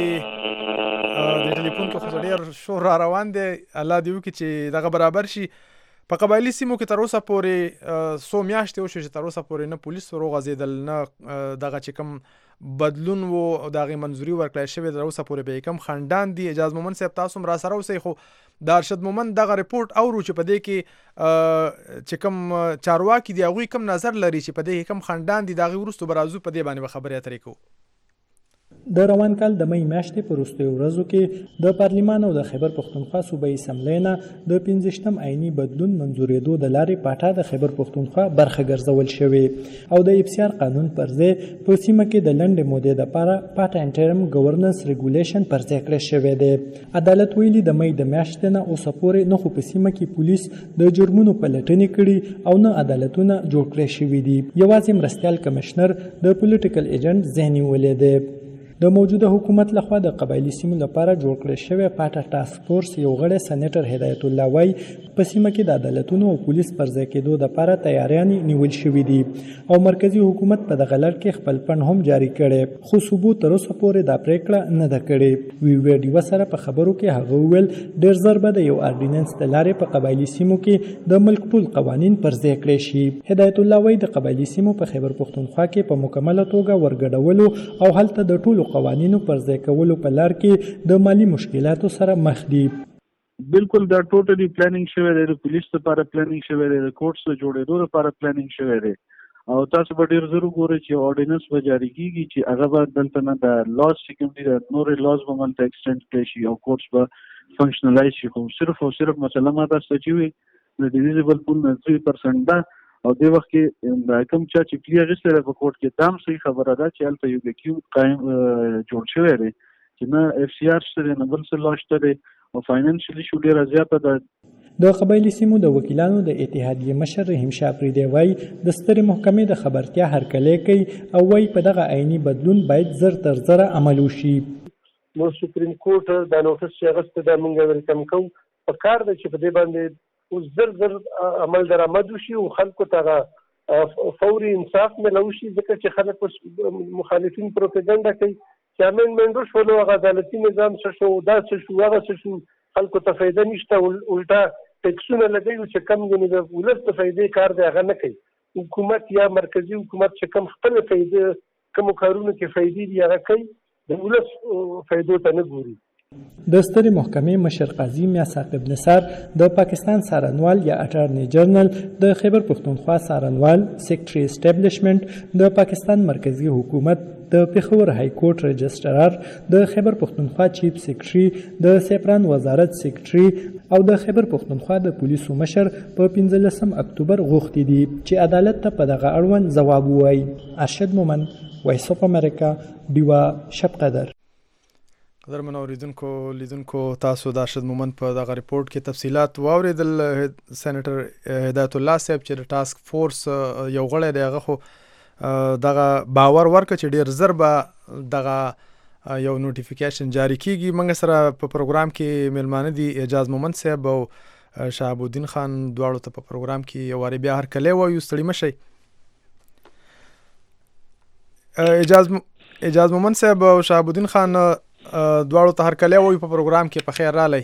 A: د ټلیفون کې خو ډېر شور را روان دی، الله دې وکړي چې دغه برابر شي. په قبایلي سیمو کې تر اوسه پورې څو میاشتې وشوې چې تر اوسه پورې نه پولیس وروغځېدل، نه دغه چې کوم بدلون و او د هغې منظوري ورکړی شوې تر اوسه پورې به یې کوم خنډان دي. اعجاز مومن صاحب تاسو هم را سره اوسئ، خو د ارشد مومن دغه رپورټ اورو چې په دې کې چې کوم چارواکي دي هغوی کوم نظر لري چې په دې کې کوم خنډان دي، د هغې وروستو به راځو، په دې باندې به خبرې اترې کوو.
E: د روان کال د مې میاشتې په وروستیو ورځو کې د پارلمان او د خیبر پښتونخوا صوبایي اسمبلۍ نه د پنځویشتم آییني بدلون منظورېدو د لارې پاټه د خیبر پښتونخوا برخه ګرځول شوې او د افسیار قانون پر ځای په سیمه کې د لنډې مودې دپاره پاټه انټرم ګورننس ریګولیشن پر ځای کړی شوی دی. عدالت ویلي د مې د میاشتې نه اوسه پورې نه خو په سیمه کې پولیس د جرمونو پلټنې کړي او نه عدالتونه جوړ کړی شوي دي. یوازې مرستیال کمشنر د پولیټیکل ایجنټ ځای نیولی دی. د موجوده حکومت لخوا د قبایلي سیمو لپاره جوړ کړی شوی پاټه ټاسک فورس یو غړی سېنیټر هدایت الله وایي په سیمه کې د عدالتونو او پولیس پر ځای کېدو دپاره تیاریانې نیول شوي دي او مرکزي حکومت په دغه لړ کې خپل پڼ هم جاري کړی، خو ثبوت تر اوسه پورې دا پرېکړه نه ده کړې. وی وی ډیوه سره په خبرو کې هغه وویل ډېر ژر به د یو آرډیننس د لارې په قبایلي سیمو کې د ملک ټول قوانین پر ځای کړی شي. هدایت الله وایي د قبایلي سیمو په خیبر پښتونخوا کې په مکمله توګه ورګډولو او هلته د ټولو قوانینو پر ځای کولو په لار کې د مالی مشکلاتو سره مخ دي.
W: بالکل دا ټوټلی پلانینګ شوی دی، د پولیس لپاره پلانینګ شوی دی، د کورټس د جوړېدو لپاره پلانینګ شوی دی او تاسو به ډېر ضرور ګورئ چې اورډیننس به جاري کېږي چې هغه به دلته نه د لاز چې کوم دي د نورې لاز به هلته ایکسټینډ کړی شي او کورټس به فنکشنلایز شي. خو صرف او صرف مسله ما تاسو ته چې وي د ډیویزبل پول نه درې پرسنټ ده او دې وخت کې دا کوم چا چې پلی اخیستی دی په کورټ کې دا هم صحیح خبره ده چې هلته یو ویکیوم قایم جوړ شوی دی چې نه اف سی آر شته دی نه بل څه لا شته دی او فاینانشلي شو ډېره زیاته ده.
E: د قبایلي سیمو د وکیلانو د اتحادیې مشر رحیم شاه پریدی وایي د سترې محکمې د خبرتیا هرکلی کوي او وایي په دغه عیني بدلون باید زر تر زره عمل وشي.
X: نو سپریم کورټ دا نوټس چې اخیستی دی موږ ویلکم کوو، په کار ده چې په دې باندې اوس زر زر عمل درآمد وشي او خلکو ته هغه فوري انصاف میلاو شي، ځکه چې خلک مخالفین پروپاګنډه کوي چې امینډمنټ وشولو هغه عدالتي نظام څه شو دا څه شو هغه څه شو، خلکو ته فایده نشته، الټا ټیکسونه لګوي چې کم یعنې د ولس د فایدې کار دی هغه نه کوي. حکومت یا مرکزي حکومت چې کم خپله فایده کومو کارونو کې فایدې دي هغه کوي، د ولس فایدو ته نه ګوري.
E: د سترې محکمې مشر قاضي میا ثاقب نثار د پاکستان څارنوال یا اټارني جنرال، د خیبر پښتونخوا څارنوال، سیکټري اسټابلیشمنټ، د پاکستان مرکزي حکومت، د پېښور های کورټ رجسټرار، د خیبر پښتونخوا چیف سیکټري، د سیپران وزارت سیکټري او د خیبر پښتونخوا د پولیسو مشر په پنځلسم اکتوبر غوښتي دي چې عدالت ته په دغه اړوند ځواب ووایي. ارشد مومن، وایس اف امریکا، ډیوه شب قدر.
A: قدرمن اوریدونکو لیدونکو تاسو د ارشد مومن په دغه ریپورت کې تفصیلات واورېدل. سېنیټر هدایت الله صاحب چې د ټاسک فورس یو غړی دی هغه خو دغه باور ورکړه چې ډېر زر به دغه یو نوټیفیکیشن جاری کیږي. موږ سره په پروګرام کې میلمانه دي اعجاز مومن صاحب او شهاب الدین خان، دواړو ته په پروګرام کې یو وارې بیا هرکلی وایو، ستړي مه شئ. اعجاز اعجاز مومن صاحب او شهاب الدین خان دواړو ته هرکلی وایو په پروګرام کې، په خیر رالی.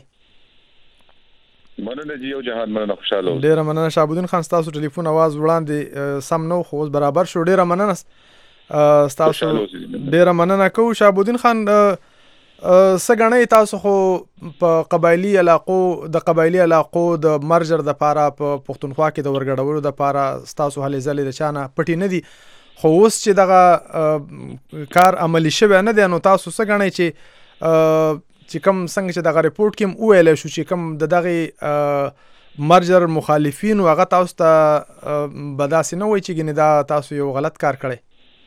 B: مننه جی یو جهان مننه، خوشاله اوسئ.
A: ډېره مننه. شهاب الدین خان ستاسو ټلیفون اواز وړاندې سم نه و خو اوس برابر شو، ډېره مننه ستاسو، ډېره مننه کوو. شهاب الدین خان څه ګڼئ تاسو خو په قبایلي علاقو د قبایلي علاقو د مرجر دپاره په پښتونخوا کې د ورګډولو دپاره ستاسو هلې ځلې د چا نه پټې نه دي، خو اوس چې دغه کار عملي شوی نه دی نو تاسو څه ګڼئ چې چې کوم څنګه چې دغه ریپورټ کې هم وویلی شو چې کوم د دغې مرجر مخالفین او هغه تاسو ته بداسې نه وای چې ګنې دا تاسو یو غلط کار کړی؟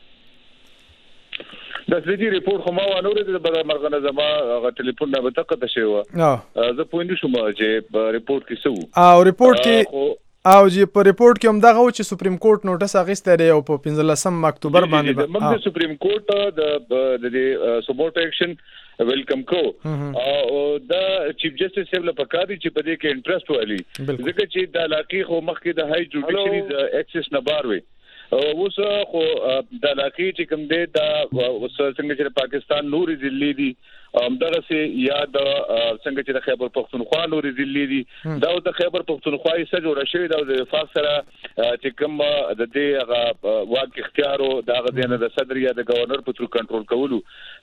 B: د سړي ریپورت خو ما ونور د بدر مرغنه زما غ ټلیفون نه بتقته شو زه پوینټ شوم چې ریپورت کې سو او ریپورت کې او چې په ریپورت کې هم دغه و چې سپریم کورټ نوټس اغیسته دی او په پنځلسم اکتوبر باندې موږ د سپریم کورټ د د سپورټ اکشن ویلکم کو او دا چیف جسټس سیول پکاري چې په دې کې انټرست والی ځکه چې د علاقې خو مخکې د هاي جوډیشري اکسس نه بار وي اوس خو د علاقې چې کوم دی دا اوس څنګه چې پاکستان نوري ضلع دي همدغه سي یا د څنګه چې د خیبر پختونخوا نوري ضلع دي دا د خیبر پختونخوا یې سره جوړ شوی دا د وفاق سره چې کوم د دې هغه واک اختیارو دا غدنه د صدر یا د گورنر په تر کنټرول کولو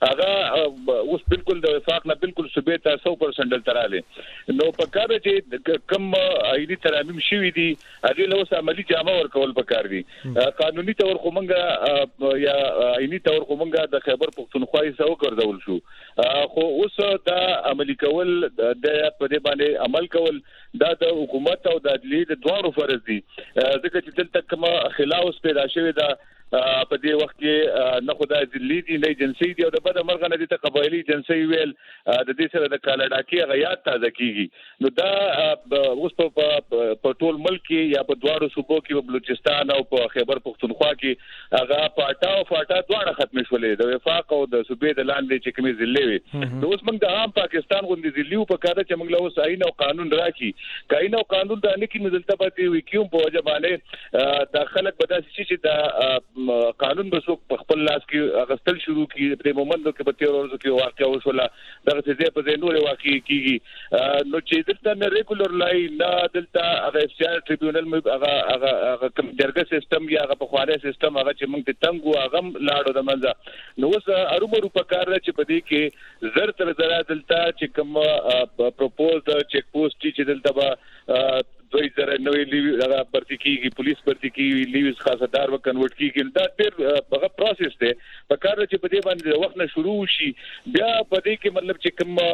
B: هغه اوس بالکل د وفاق نه بالکل صوبې ته سو پرسنټ تراله نو په کار چې کوم ایدي ترامیم شوی دي هغه له اوس عملی جامه ورکول پکار دي قانوني تور کومنګا یا عیني تور کومنګا د خیبر پختونخوا یې سو ګرځول شو خو اوس دا عملی کول د په دې باندې عمل کول دا د حکومت او د عدلیې د دوه فرض دي ځکه چې دلته کوم خلاف پیدا شوی دا په دې وخت کې نه خدای ذلی دي نه جنسي دي او د بد مرغ نه دي ته قبایلی جنسي ویل د دې سره د کالاډاکي غیات تازه کیږي نو دا اوس په ټول ملک یا په دواړو صوبو کې په بلوچستان او په خیبر پختونخوا کې هغه پاټا او فاټا دواړه ختم شولې د وفاق او د صوبې د لاندې چې کومې ضلع وي نو اوس موږ د عام پاکستان غوندي ضلع په کار چې موږ له اوس آئین او قانون راکې کاین او قانون د انکی مدلته پاتې وي کیوم په وجه باندې د خلک بداسي چې د قانون به څوک په خپل لاس کې اغستل شروع کی په مومند کې په تیر ورځو کې واقع وشوله دغه څه په نور واقع کیږي نو چې دلته نه ریګولر لای نه دلته هغه افسیال ټریبیونل مې هغه هغه کوم جرګه سیستم یا هغه په خواله سیستم هغه چې موږ ته تنګو هغه لاړو د منځه نو اوس ارومرو په کار چې په دې کې زر تر زر دلته چې کوم پروپوز چیک پوسټ چې دلته به دوی زره نوې لیوی هغه پرتی کیږي پولیس پرتی کیږي لیوز خاصدار و کنورټ کیږي دا ډېر هغه پروسس دی په کار چې په دې باندې وخت نه شروع شي بیا په دې کې مطلب چې کوم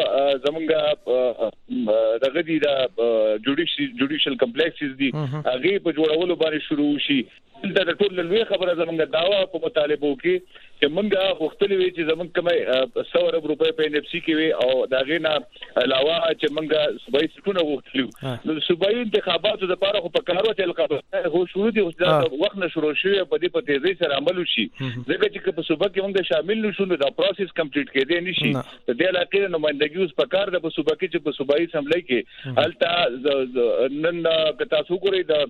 B: زمونږه دغه دي دا جوډیشل کمپلیکسز دي هغه په جوړولو باندې شروع شي دا د ټول لوی خبره زمونږه داوا په مطالبه کې چې مونږه وختلې وی چې زمونږ کومه سو ارب روپے په ان اف سی کې وي او دا غینا علاوه چې مونږه صوبایي سټونه وختلو نو صوبایي انتخاباتو د لپاره خو په کارو چې القابه هو شروع دي اوس دا وخت نه شروع شوی په دې په تیزی سره عمل وشي ځکه چې په صوبه کې موږ شامل نشو نو دا پروسس کمپلیټ کېدی نشي د دې علاقې نمائندګي اوس په کار د په صوبه کې چې په صوبایي اسمبلی کې التا نن کتا سو کوي د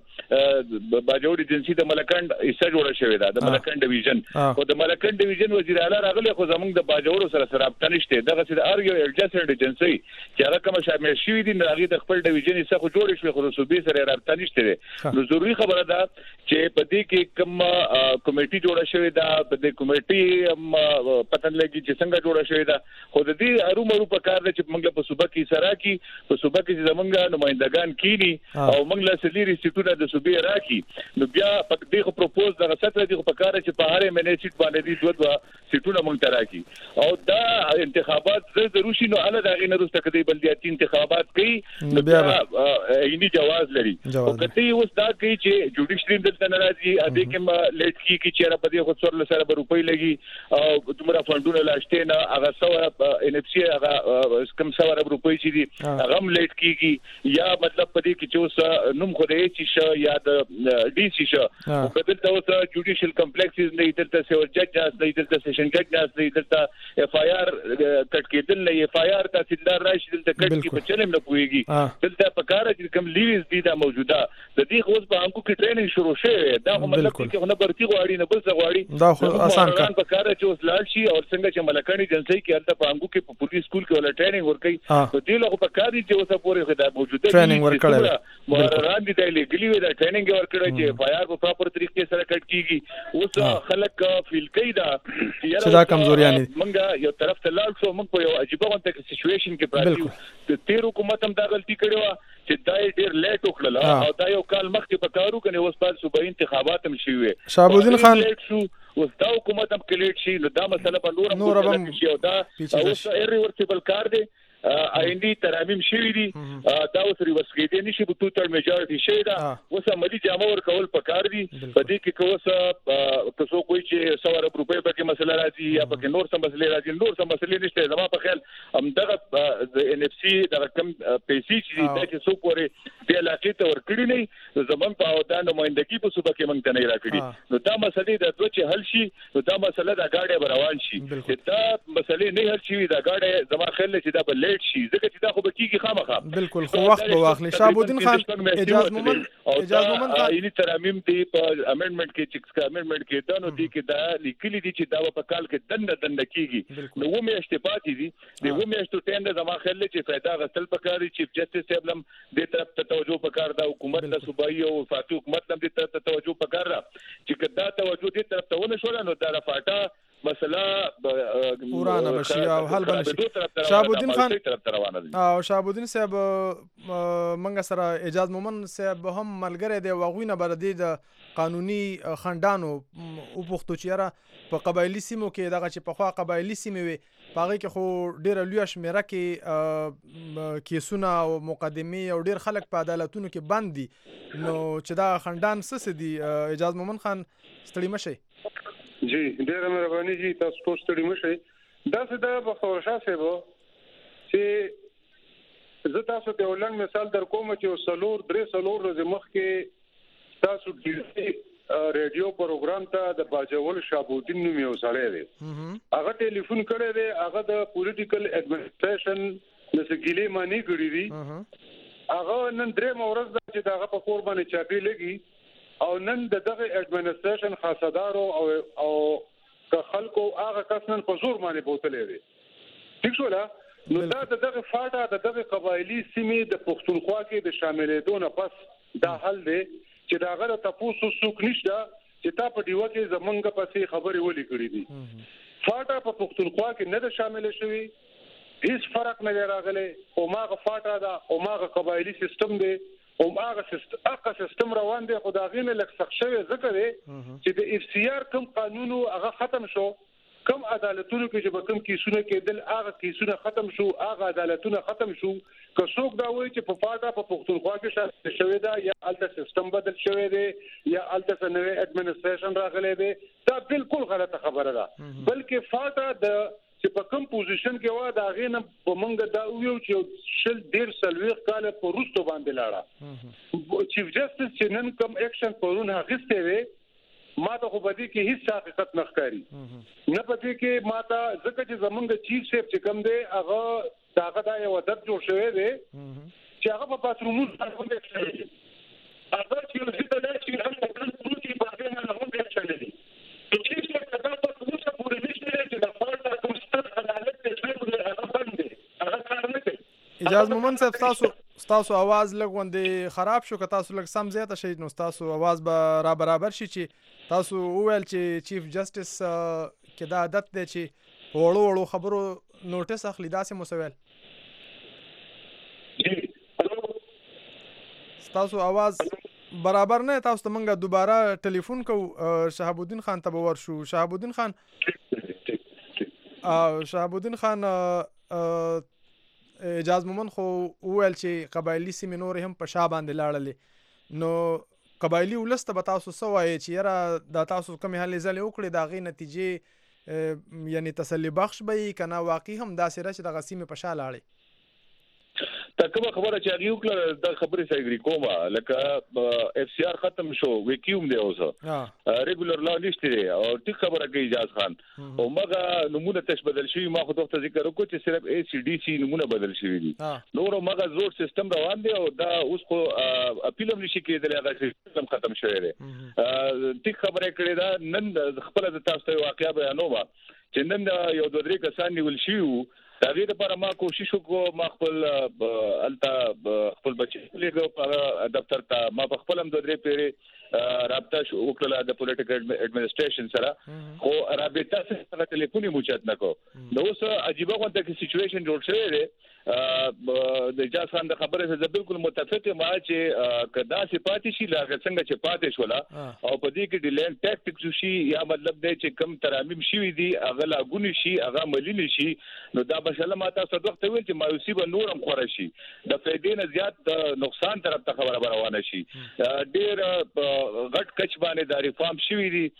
B: باجوړي ایجنسی د ملکند حصہ جوړه شوې ده د ملکند ډیویژن او د ملکند ډیویژن وزیر اعلی راغلی خو زمونږ د باجوړو سره سره رابطه نشته دغه چې د ار یو ایجنسی ایجنسی چې هغه کوم شامل شوی دي هغه د خپل ډیویژن حصہ خو جوړ شوی خو صوبې سره رابطه نشته نو ضروری خبره ده چې په دې کې کوم کمیټي جوړه شوې ده په دې کمیټي پتن لګي چې څنګه جوړه شوې ده خو د دې ارومرو په کار چې موږ په صوبه کې سره کې په صوبه کې زمونږ نمائندگان کینی او موږ له سلیری سټونه د صوبې راکې نو بیا په دې پروپوز دغه ستره دي په کار چې په هر منې سیټ باندې دي دوه دوه سیټونه مونږ تراکي او دا انتخابات زه ضروري شي نو اله دا غي نه روسته کدي بلدیاتي انتخابات کوي نو بیا یې جواز لري او کته اوس دا کوي چې جوډیشري دلته ناراضي ا دې کې لیټ کی کی چې را پدې خو څور له سره روپۍ لګي او تمره فندونه لاشته نه هغه سو ان اف سی هغه کم سو روپۍ چې دي هغه لیټ کیږي یا مطلب پدې کې چې اوس نوم خو دې چې یا د ډي سی شو او کله دا اوس جوډیشل کمپلیکسز نه دلته سیو جج نه دلته سیشن جج نه دلته اف آی آر کټ کېدل نه اف آی آر تحصیلدار راشي دلته کټ کې په چلم نه پويږي دلته په کار چې کوم لیوز دي دا موجوده د دې خو په انکو کې ټریننګ شروع شوه دا هم مطلب چې نه برتي غواړي نه بل څه غواړي
A: دا خو آسان کار
B: په کار چې اوس لاړ شي او څنګه چې ملکانی جنسي کې البته په انکو کې په پولیس سکول کې ولا ټریننګ ورکړي نو دې له په کار چې اوسه پورې خدای موجوده
A: ټریننګ ورکړي
B: مهران دي د لګلي وي دا ټریننګ ورکړي چې اف آی آر په پراپر طریقې سره کټ کیږي اوس خلک فیل کوي دا
A: چې دا کمزوري نه
B: منګه یو طرف ته لاړ شو موږ په یو عجیب غونډه کې سچويشن کې پراتی د تیر حکومت هم دا غلطي کړې و چې دا ډیر لیټ وکړل او دا یو کال مخکې په کارو کنه اوس په صوبایي انتخابات هم شوي
A: شهابالدین خان
B: اوس دا حکومت هم کلیټ شي نو دا مسله په نور هم شي او دا اوس ایرریورسیبل کار دی آئندی ترامیم شوی دي دا اوس ریورس کېدې نشي په ټوټل میجارټي شي دا اوس عملی جامه ورکول پکار دي په دې کې کوسه کسو کوئی چې سو ارب روپے په کې مسله راځي یا په کې نور څه مسله راځي نور څه مسله نشته زما په خیال هم دغه د ان اف سي د رقم پیسې چې د کې سو پورې د علاقې ته ورکړي نه زمون په اودا نمائندګي په صوبه کې مونږ ته نه راکړي نو دا مسله د دوه چې حل شي نو دا مسله د گاډي روان شي دا مسله نه حل شي دا گاډي زما خیال چې دا بل لیټ شي ځکه چې دا خو به کیږي خامخا
A: بالکل خو وخت به واخلي شهابالدین خان اجازه مومن اجازه مومن خان
B: یعنی ترامیم دی په امندمنت کې چې امندمنت کې دا نو دی کې دا لیکلي دي چې دا په کال کې دنده دنده کیږي نو و مې اشتباهاتي دي د و مې اشتوټند زما خیال چې فائدہ غسل پکاري چیف جسټس صاحب دې طرف ته توجه پکار دا حکومت د صوبایي او فاتو حکومت هم دې طرف ته توجه پکار را چې کدا توجه دې طرف ته ونه شول نو دا فاټا مسله
A: ورانه بشي او حل بنشي شهابالدین خان او شهابالدین صاحب منګه سره اجازه مومن صاحب هم ملګری دی واغوینه بر دې د قانوني خندانو او پښتو چیرې په قبایلی سیمو کې دغه چې په خوا قبایلی سیمې وي پاره کې خو ډیر لوی شمیره کې کیسونه او مقدمه او ډیر خلک په عدالتونو کې بند دي نو چې دا خندان څه دي اجازه مومن خان ستړي مشي
D: جی ډیره مهرباني جی تاسو ټول ستړي مشئ دا څه د بخورشاه صاحب چې زه تاسو ته ولن مثال در کوم چې سلور درې سلور ورځې مخکې تاسو ډیری ریډیو پروګرام ته د باجوړ شهابالدین نوم یو سړی دی هغه ټلیفون کړی دی هغه د پولیټیکل اډمنسټریشن د سګیلې معنی کړی دی هغه نن درې مورز چې دغه په کور باندې چاپی لګي او نن دغه اډمنسټریشن خاصدارو او او که خلکو هغه کسان په زور باندې بوتلې دي ٹھیک شو لا نو دا دغه فاټا دغه قبایلی سیمې د پښتونخوا کې د شاملېدو نه پس دا حل دی چې دا غره تاسو څوک نشته چې تا په دیو کې زمونږ پسې خبرې ولې کړې دي فاټا په پښتونخوا کې نه د شامل شوی هیڅ فرق نه راغلی او ماغه فاټا دا او ماغه قبایلی سیستم دی او هغه سیستم هغه سیستم روان دی خدایغینه لک سخت شوی ذکر دی چې د اف سی آر کوم قانون هغه ختم شو کوم عدالتونو کې چې کوم کیسونه کېدل هغه کیسونه ختم شو هغه عدالتونه ختم شو که څوک دا وایي چې په فاټا په پښتونخوا کې شاته شوی دا یا الته سیستم بدل شوی دی یا الته نوې اډمنسټریشن راغلی دی دا بالکل غلطه خبره ده بلکې فاټا د چې په کوم پوزیشن کې و دا غینه په مونږ دا ویو چې شل ډیر سلويخ کال په روستو باندې لاړه چیف جسټس چې نن کوم اکشن پرون هغسته وي ما ته خو بدی کې هیڅ حقیقت نه ښکاری نه پدې کې ما ته ځکه چې زمونږ چیف سیف چې کوم دی هغه داغه دا یو عادت جوړ شوی دی چې هغه په باترومونو باندې شي هغه چې یو څه ته چې هم د ټول کې باندې نه هم دی چللی چې چې دا په څه پورې نشته چې دا فارټا کوم ستر عدالت ته ځوړل هغه باندې هغه کار نه کوي
A: اجازه مومن صاحب تاسو تاسو आवाज لګوندې خراب شو که تاسو لګ سم زیاته شي نو تاسو आवाज به را برابر شي چې تاسو وویل چې چیف جسټس کې دا عادت دی چې وړو وړو خبرو نوټس اخلي داسې مسویل تاسو आवाज برابر نه تاسو ته مونږه دوباره ټلیفون کو شهابالدین خان ته ورشو شهابالدین خان شهابالدین خان اجازه مومن خو وویل چې قبایلی سیمې نور هم په شا باندې لاړلې نو قبایلی ولسته به تاسو څه وایي چې یاره دا تاسو کومې هلې ځلې وکړې د هغې نتیجې یعنی تسلی بخش به یي که نه واقعي هم داسې ده چې دغه سیمې په شا لاړې
B: تا کومه خبره چې هغه وکړه د خبرې سایګری کومه لکه اف سی آر ختم شو ویکیوم دی اوسه ریګولر لا نشته دی او ټیک خبره کوي اجازه خان او مګه نمونه تش بدل شي ما خو ته ذکر وکړ چې صرف ای سی ډی سی نمونه بدل شي دي نور مګه زور سیستم روان دی او دا اوس خو اپیلم نشي کېدل هغه سیستم ختم شوی دی ټیک خبره کړې دا نن خپل د تاسو ته واقعیا بیانوم چې نن یو دوه درې کسان نیول شي دا غیر لپاره ما کوشش وکړ ما خپل التا خپل بچی لګو په دفتر ته ما خپل هم د درې پیری رابطه وکړه د پولیټیکل اډمنسټریشن سره خو رابطه سره ټلیفوني موچت نکو نو اوس عجیب غونډه کې سچويشن جوړ شوی دی د اجازه خان د خبره سره بالکل متفق ما چې کدا صفاتي شي لا څنګه چې پاتې شولا او په دې کې ډیلند ټاکټیکس شي یا مطلب دی چې کم ترامیم شي دي اغه لاګونی شي اغه ملي شي نو دا ماشاءالله ما تاسو د وخت ویل چې مایوسی به نورم خور شي د فائدې نه زیات د نقصان طرف ته خبره روانه شي ډیر غټ کچ باندې د ریفارم شوی دي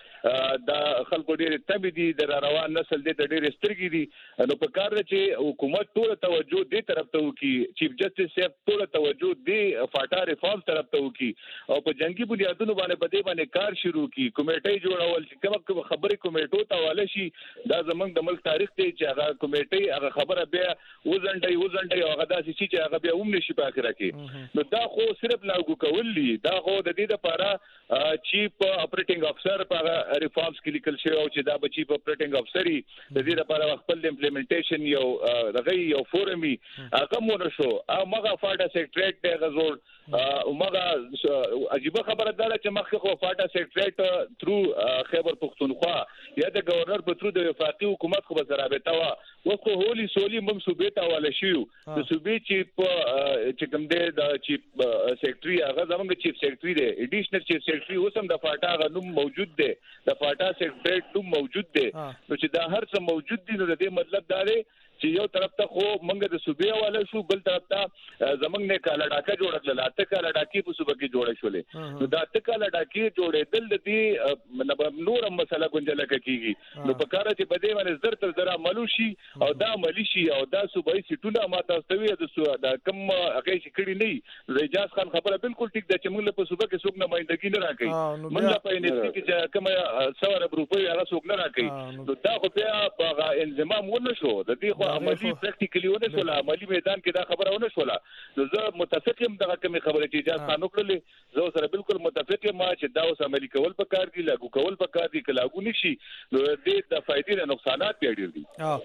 B: د خلکو ډیر تبي دي د روان نسل د ډیر سترګې دي نو په کار چې حکومت ټول توجه دې طرف ته وکي چیف جسټس صاحب ټول توجه دې فاټا ریفارم طرف ته وکي او په جنگي بنیادونو باندې بده باندې کار شروع کی کمیټې جوړول چې کوم خبرې کمیټو ته واله شي دا زمنګ د ملک تاریخ ته چې هغه کمیټې هغه خبره بیا وزنډي وزنډي هغه داسې چې هغه بیا هم نشي په اخره کې نو دا خو صرف لاګو کول دي دا خو د دې لپاره چیف اپریټینګ افسر په ریفارمز کې لیکل شوی او چې دا به چیف اپریټینګ افسر د دې لپاره خپل امپلیمنټیشن یو دغه یو فورمي هغه مونږ شو او مغه فاټا سیکریټریټ دی غزور او مغه عجیب خبره ده چې مخکې خو فاټا سیکریټریټ ترو خیبر پختونخوا یا د گورنر په ترو د وفاقي حکومت خو به رابطه وا اوس خو هولي سولي موږ صوبې ته حواله شو د صوبې چیف چې کوم دی د چیف سیکریټري هغه زموږ چیف سیکریټري دی ایډیشنل چیف سیکریټري اوس هم د فاټا غنوم موجود دی د فاټا سیکریټریټ هم موجود دی نو چې دا هر څه موجود دي نو د دې مطلب دا دی چې یو طرف ته خو موږ د صوبې حواله شو بل طرف ته زمنګ نه کاله ډاکه جوړل اته کاله ډاکی په صوبې کې جوړه شولې نو دا اته کاله ډاکی جوړېدل د دې مطلب نور مسله ګنجله کېږي نو په کار چې بده باندې زر تر زر عملو شي او دا عملی شي او دا صوبې سټونه ماته استوي د کم هغه شي کړی نه رجاز خان خبره بالکل ټیک ده چې موږ په صوبې کې څوک نمائندګي نه راکړي موږ په انستي کې کوم څوره روپۍ هغه څوک نه راکړي نو دا خو بیا په انضمام ونه شو د دې عملی پریکټیکلی ونه شو عملی میدان کې دا خبره ونه شو نو زه متفق یم دغه کوم خبره چې اجازه خان وکړلې زه سره بالکل متفق یم چې دا اوس عملی کول پکار دي لاګو کول پکار دي کلاګو نشي نو دې د فائدې نه نقصانات پیډ دي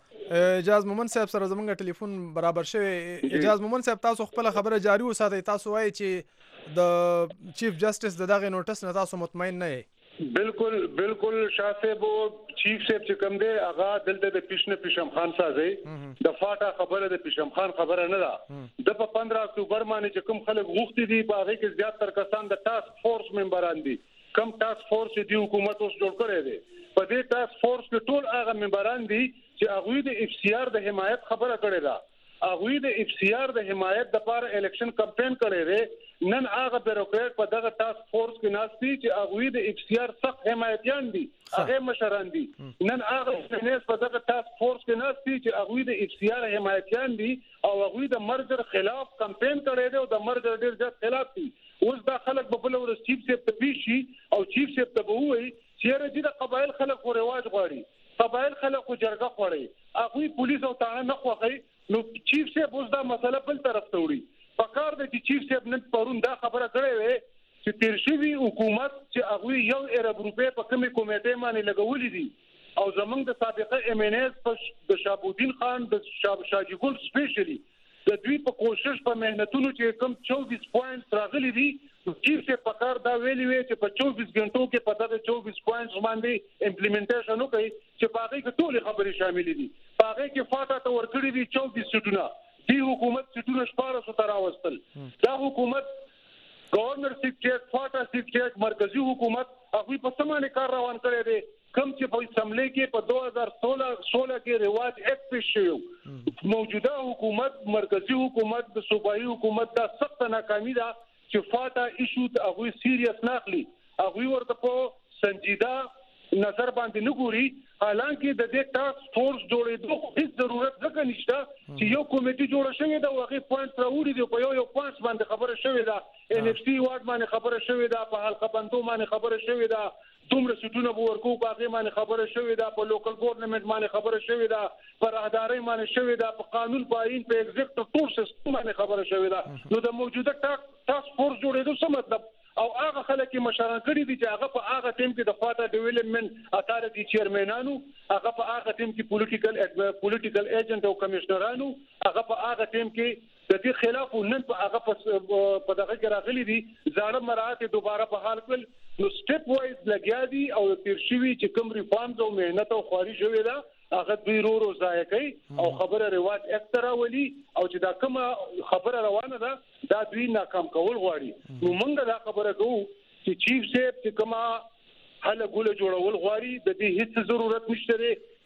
A: اجازه مومن صاحب سره زمونږ ټلیفون برابر شوی اجازه مومن صاحب تاسو خپل خبره جاری وساتئ تاسو وایي چې د چیف جسټس دغه نوټس نه تاسو مطمئن نه یې
D: بالکل بالکل شاه صاحب چیف صاحب چې کوم دی هغه دلته د پیشنه پیشم خان سازي د فاټا خبره د پیشم خان خبره نه ده د په پندرہ اکتوبر باندې چې کوم خلک غوښتي دي په هغه کې زیات تر کسان د ټاسک فورس ممبران دي کم ټاسک فورس دی حکومت اوس جوړ کړی دی په دې ټاسک فورس کې ټول هغه ممبران دي چې هغه د اف سی آر د حمایت خبره کړې ده هغه د اف سی آر د حمایت د لپاره الیکشن کمپاین کړی دی نن هغه بیروکرات په دغه ټاسک فورس کې ناشتي چې هغه د اف سی آر سخت حمایتيان دي هغه مشران دي نن هغه سنیس په دغه ټاسک فورس کې ناشتي چې هغه د اف سی آر حمایتيان دي او هغه د مرجر خلاف کمپاین کړی دی او د مرجر ډیر ځات خلاف دي اوس دا خلک په بل ورځ چیف سیف ته پیشي او چیف سیف ته وایي چې راځي د قبایل خلک خو رواج غواړي قبایل خلک خو جرګه غواړي هغه پولیس او تانه نه خوخي نو چیف سیف اوس دا مسله بل طرف ته وړي پکار د چیف سیف نن پرون دا خبره کړې وې چې تیر شوی حکومت چې هغه یو ارب روپې په کومه کمیټه باندې لګولې دي او زمونږ د سابقه ام ان اس د شابودین خان د شاجی ګل سپیشلی د دوی په کوشش په مهنتونو چې کم چوبیس پوینټ راغلي دي چیف سیف پکار دا ویلي وې چې په چوبیس غنټو کې په دغه چوبیس پوینټ باندې امپلیمنټیشن وکړي چې په هغه کې ټول خبرې شامل دي په هغه کې فاټا ته ورکړي دي چوبیس سټونه دی حکومت سټونه شپاره سو تر اوستل دا حکومت گورنر سیکریټریټ فاټا سیکریټریټ مرکزی حکومت هغه په سمانه کار روان کړی دی کم چې په اسمبلی کې په دو هزار سولہ کې رواج ایکټ پیش شو موجوده حکومت مرکزی حکومت د صوبایي حکومت دا سخت ناکامي ده چې فاټا ایشو ته هغه سیریس ناخلي هغه ورته په سنجیده نظر باندې نه ګوري حالانکه د دې ټاسک فورس جوړېدو هیڅ ضرورت ځکه نشته چې یو کمیټه جوړه شوې ده او هغه پوینټ راوړي دی په یو یو پوینټ باندې خبره شوې ده ان اف سی وارد باندې خبره شوې ده په حلقه بندو باندې خبره شوې ده دومره سټونه ورکو په هغه باندې خبره شوې ده په لوکل ګورنمنت باندې خبره شوې ده پر راهداري باندې شوې ده په قانون په آئین په ایگزیکټیو ټول سیستم باندې خبره شوې ده نو د موجوده ټاسک فورس جوړېدو څه مطلب او هغه خلک چې مشران کړي دي چې هغه په هغه ټیم کې د فاټا ډیولپمنٹ اتارټي چیرمنانو هغه په هغه ټیم کې پولیټیکل پولیټیکل ایجنټ او کمشنرانو هغه په هغه ټیم کې د دې خلاف نن په هغه په دغه کې راغلي دي ځاړه مراد دوباره په حال کول نو سټپ وایز لګیا دي او تیر شوی چې کوم ریفارمز او مهنت او خواري شوی دا هغه دوی رو رو ځای کوي او خبره رواج اکترا ولي او چې دا کومه خبره روانه ده دا دوی ناکام کول غواړي نو موږ دا خبره کوو چې چیف سیف چې کومه حل ګول جوړول غواړي د دې هیڅ ضرورت نشته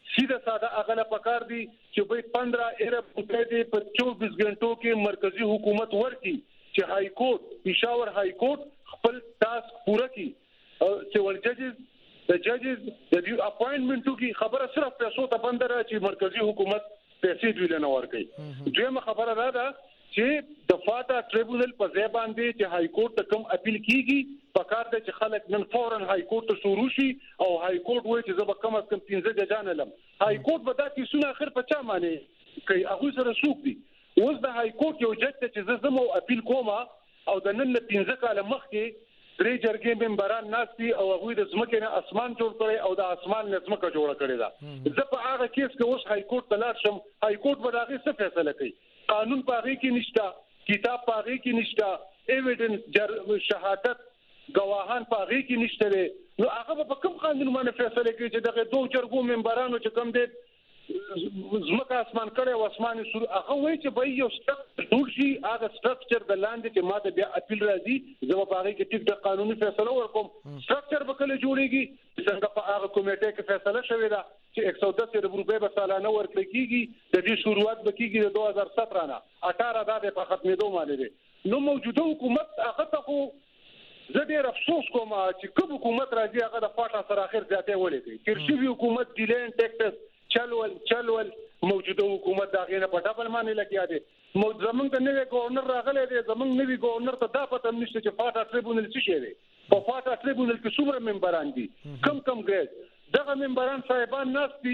D: سیده ساده اغله پکار دي چې به پندرہ ارب روپے دې په چوبیس غنټو کې مرکزی حکومت ورکړي چې های کورټ پېښور های کورټ خپل ټاسک پوره کړي چې ول ججز د ججز د دې اپاینټمنټو کې خبره صرف پیسو ته بندره چې مرکزی حکومت پیسې دوی نه ورکړي. دویمه خبره دا ده چې د فاټا ټریبونل په ځای باندې چې های کورټ ته کوم اپیل کیږي پکار دی چې خلک نن فورن های کورټ ته شروع شي او های کورټ وایي چې زه به کم از کم پنځه ججان لم. های کورټ به دا کیسونه اخر په چا معنی کوي هغه سره سوق دي. اوس د های کورټ یو جج ته چې زه زمو اپیل کوم او د نن پنځه کال مخکې درې جرګې ممبران ناشتي او هغه د ځمکې نه اسمان جوړ کړي او د اسمان نه ځمکه جوړه کړې ده. زه په هغه کیس کې اوس های کورټ ته لاړ شم های کورټ به هغه څه فیصله کوي. قانون پاغي کې نشته, کتاب پاغي کې نشته, ایویډنس شهادت گواهان پاغي کې نشته. نو هغه په کوم قانون باندې فیصله کوي چې دغه دوه جرګو ممبرانو چې کوم دي زمکه اسمان کړي او اسماني سور هغه وایي چې به یو سټرکچر جوړ شي. هغه سټرکچر د لاندې چې ماده بیا اپیل راځي زما پاغي کې ټیک د قانوني فیصله ورکوم. سټرکچر به کله جوړيږي څنګه په هغه کمیټه کې فیصله شوې ده چې ایک سو دس ارب روپے به سالانه ورکړي کیږي. د دې شروعات به کیږي د دوه هزار سترہ نه اٹھارہ دا په ختمېدو باندې ده. نو موجوده حکومت هغه ته خو زه ډېر افسوس کوم چې کوم حکومت راځي هغه د فاټا سره اخر ځاتې ولې کوي. ترشي حکومت ډیلین ټیکټس چلول چلول موجوده حکومت دا غینه په ډبل باندې لګیا دي. مو زمونږ ته نوې گورنر راغلی دی, زمونږ نوې گورنر ته دا پته نشته چې فاټا ټریبونل څه شي دی. په فاټا ټریبونل کې څومره ممبران دي, کم کم ګریډ دغه ممبران صاحبان ناس دي.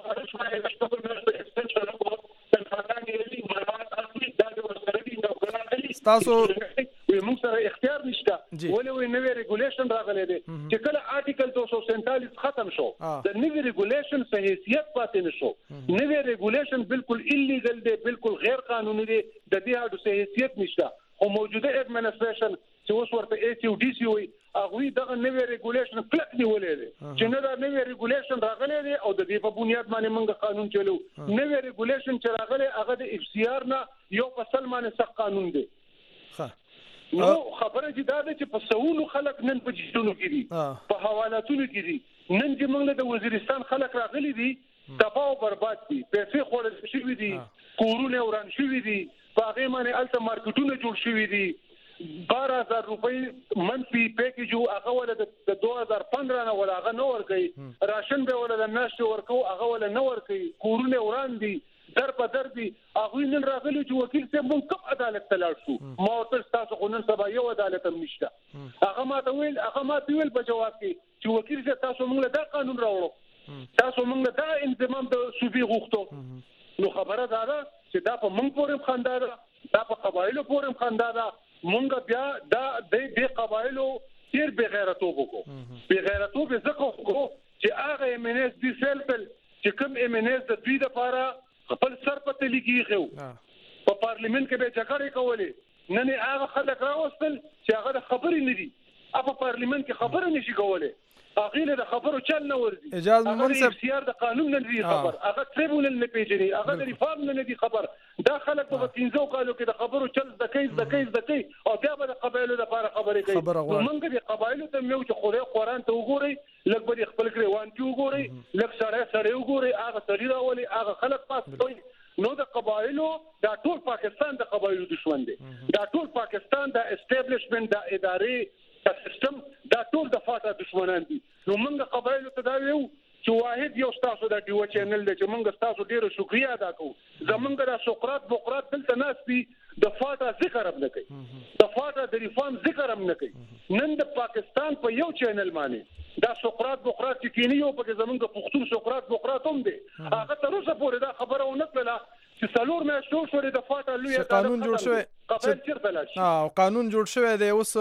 A: تاسو
D: موږ سره اختیار نشته ولې وی نوې ریګولیشن راغلی دی چې کله آرټیکل دو سو سینتالیس ختم شو د نوې ریګولیشن په حیثیت پاتې نشو. نوې ریګولیشن بالکل ایلیګل دی, بالکل غیر قانوني دی, د دې اډو څه حیثیت نشته. او موجوده ایڈمنسټریشن چې اوس ورته ای سی او ډي سی وي هغه دغه نوې ریګولیشن کلک نیولې دي چې نه دا نوې ریګولیشن راغلی دی او د دې په بنیاد باندې موږ قانون چلو. نوې ریګولیشن چې راغلی هغه د اف سی آر نه یو فصل باندې سخت قانون دی. نو خبره چې دا ده چې په سونو خلک نن په جیلونو کې دي, په حوالاتونو کې دي. نن چې موږ د وزیرستان خلک راغلي دي تباہ او برباد دي, پیسې خوړل شوي دي, کورونه وران شوي دي, په هغه باندې الته مارکیټونه جوړ شوي دي. بارہ ہزار روپے منفی پیکیج هغه ول د دوه هزار پندرہ نه ول هغه نو ورکي, راشن به ول د ناشته ورکو هغه ول نه ورکي, کورونه وران دي, در په در دي. هغه نن راغلي چې وکیل صاحب مونږ کوم عدالت ته لاړ شو, ما ورته تاسو خو نن سبا یو عدالت هم نشته. هغه ماته ویل هغه ماته ویل په جواب کې چې وکیل صاحب تاسو موږ له دا قانون راوړو, تاسو موږ له دا انضمام د صوبې غوښتو. نو خبره دا ده چې دا په موږ پورې خندا ده, دا په قبایلو پورې خندا ده. مونږ بیا دا د دې قبایلو ډیر بے غیرتوب وکړو. بے غیرتوب زکه وکړو چې هغه ام ان اس دي سیلفل چې کوم ام ان اس د دوی لپاره خپل سر په تلی کېږي په پارلیمنت کې به جګړې کولې. نن هغه خلک راوستل چې هغه خبرې نه دي, په پارلیمنت کې خبرې نشي کولای. هغه له خبرو چل نه ورځي.
A: اجازه منصب
D: سیار د قانون نه دی خبر, هغه ټریبونل نه پیژني, هغه د ریفارم نه دی خبر. دا خلک په پنځو کالو کې د خبرو چل د کیس د کیس د کیس او بیا به د قبایلو لپاره خبرې کوي. موږ د قبایلو ته یو چې خوري قرآن ته وګوري, لږ به خپل ګریوان کې وګوري, لږ سره سره وګوري, هغه سړي راولي, هغه خلک پاس کوي. نو د قبایلو دا ټول پاکستان د قبایلو دشمن دی. دا ټول پاکستان د اسټابلیشمنت د ادارې د سیستم دا ټول د فاټا دشمنان دي. نو موږ قبایلو ته دا ویو چې واحد یو تاسو د ډیو چینل دی چې موږ تاسو ډیره شکریا ادا کوو. زمونږ د سقراط بقراط دلته ناس دي, د فاټا ذکر هم نه کوي, د فاټا د ریفارم ذکر هم نه کوي. نن د پاکستان په یو چینل باندې دا سقراط بقراط چې کینی یو په زمونږ پښتون سقراط بقراط هم دی. هغه تر اوسه پورې دا خبره ونه کړله چې څلور میاشتو شوري د فاټا لوی
A: قانون جوړ شوی,
D: قبایل چیرته لاړ شي.
A: ها قانون جوړ شوی دی. اوس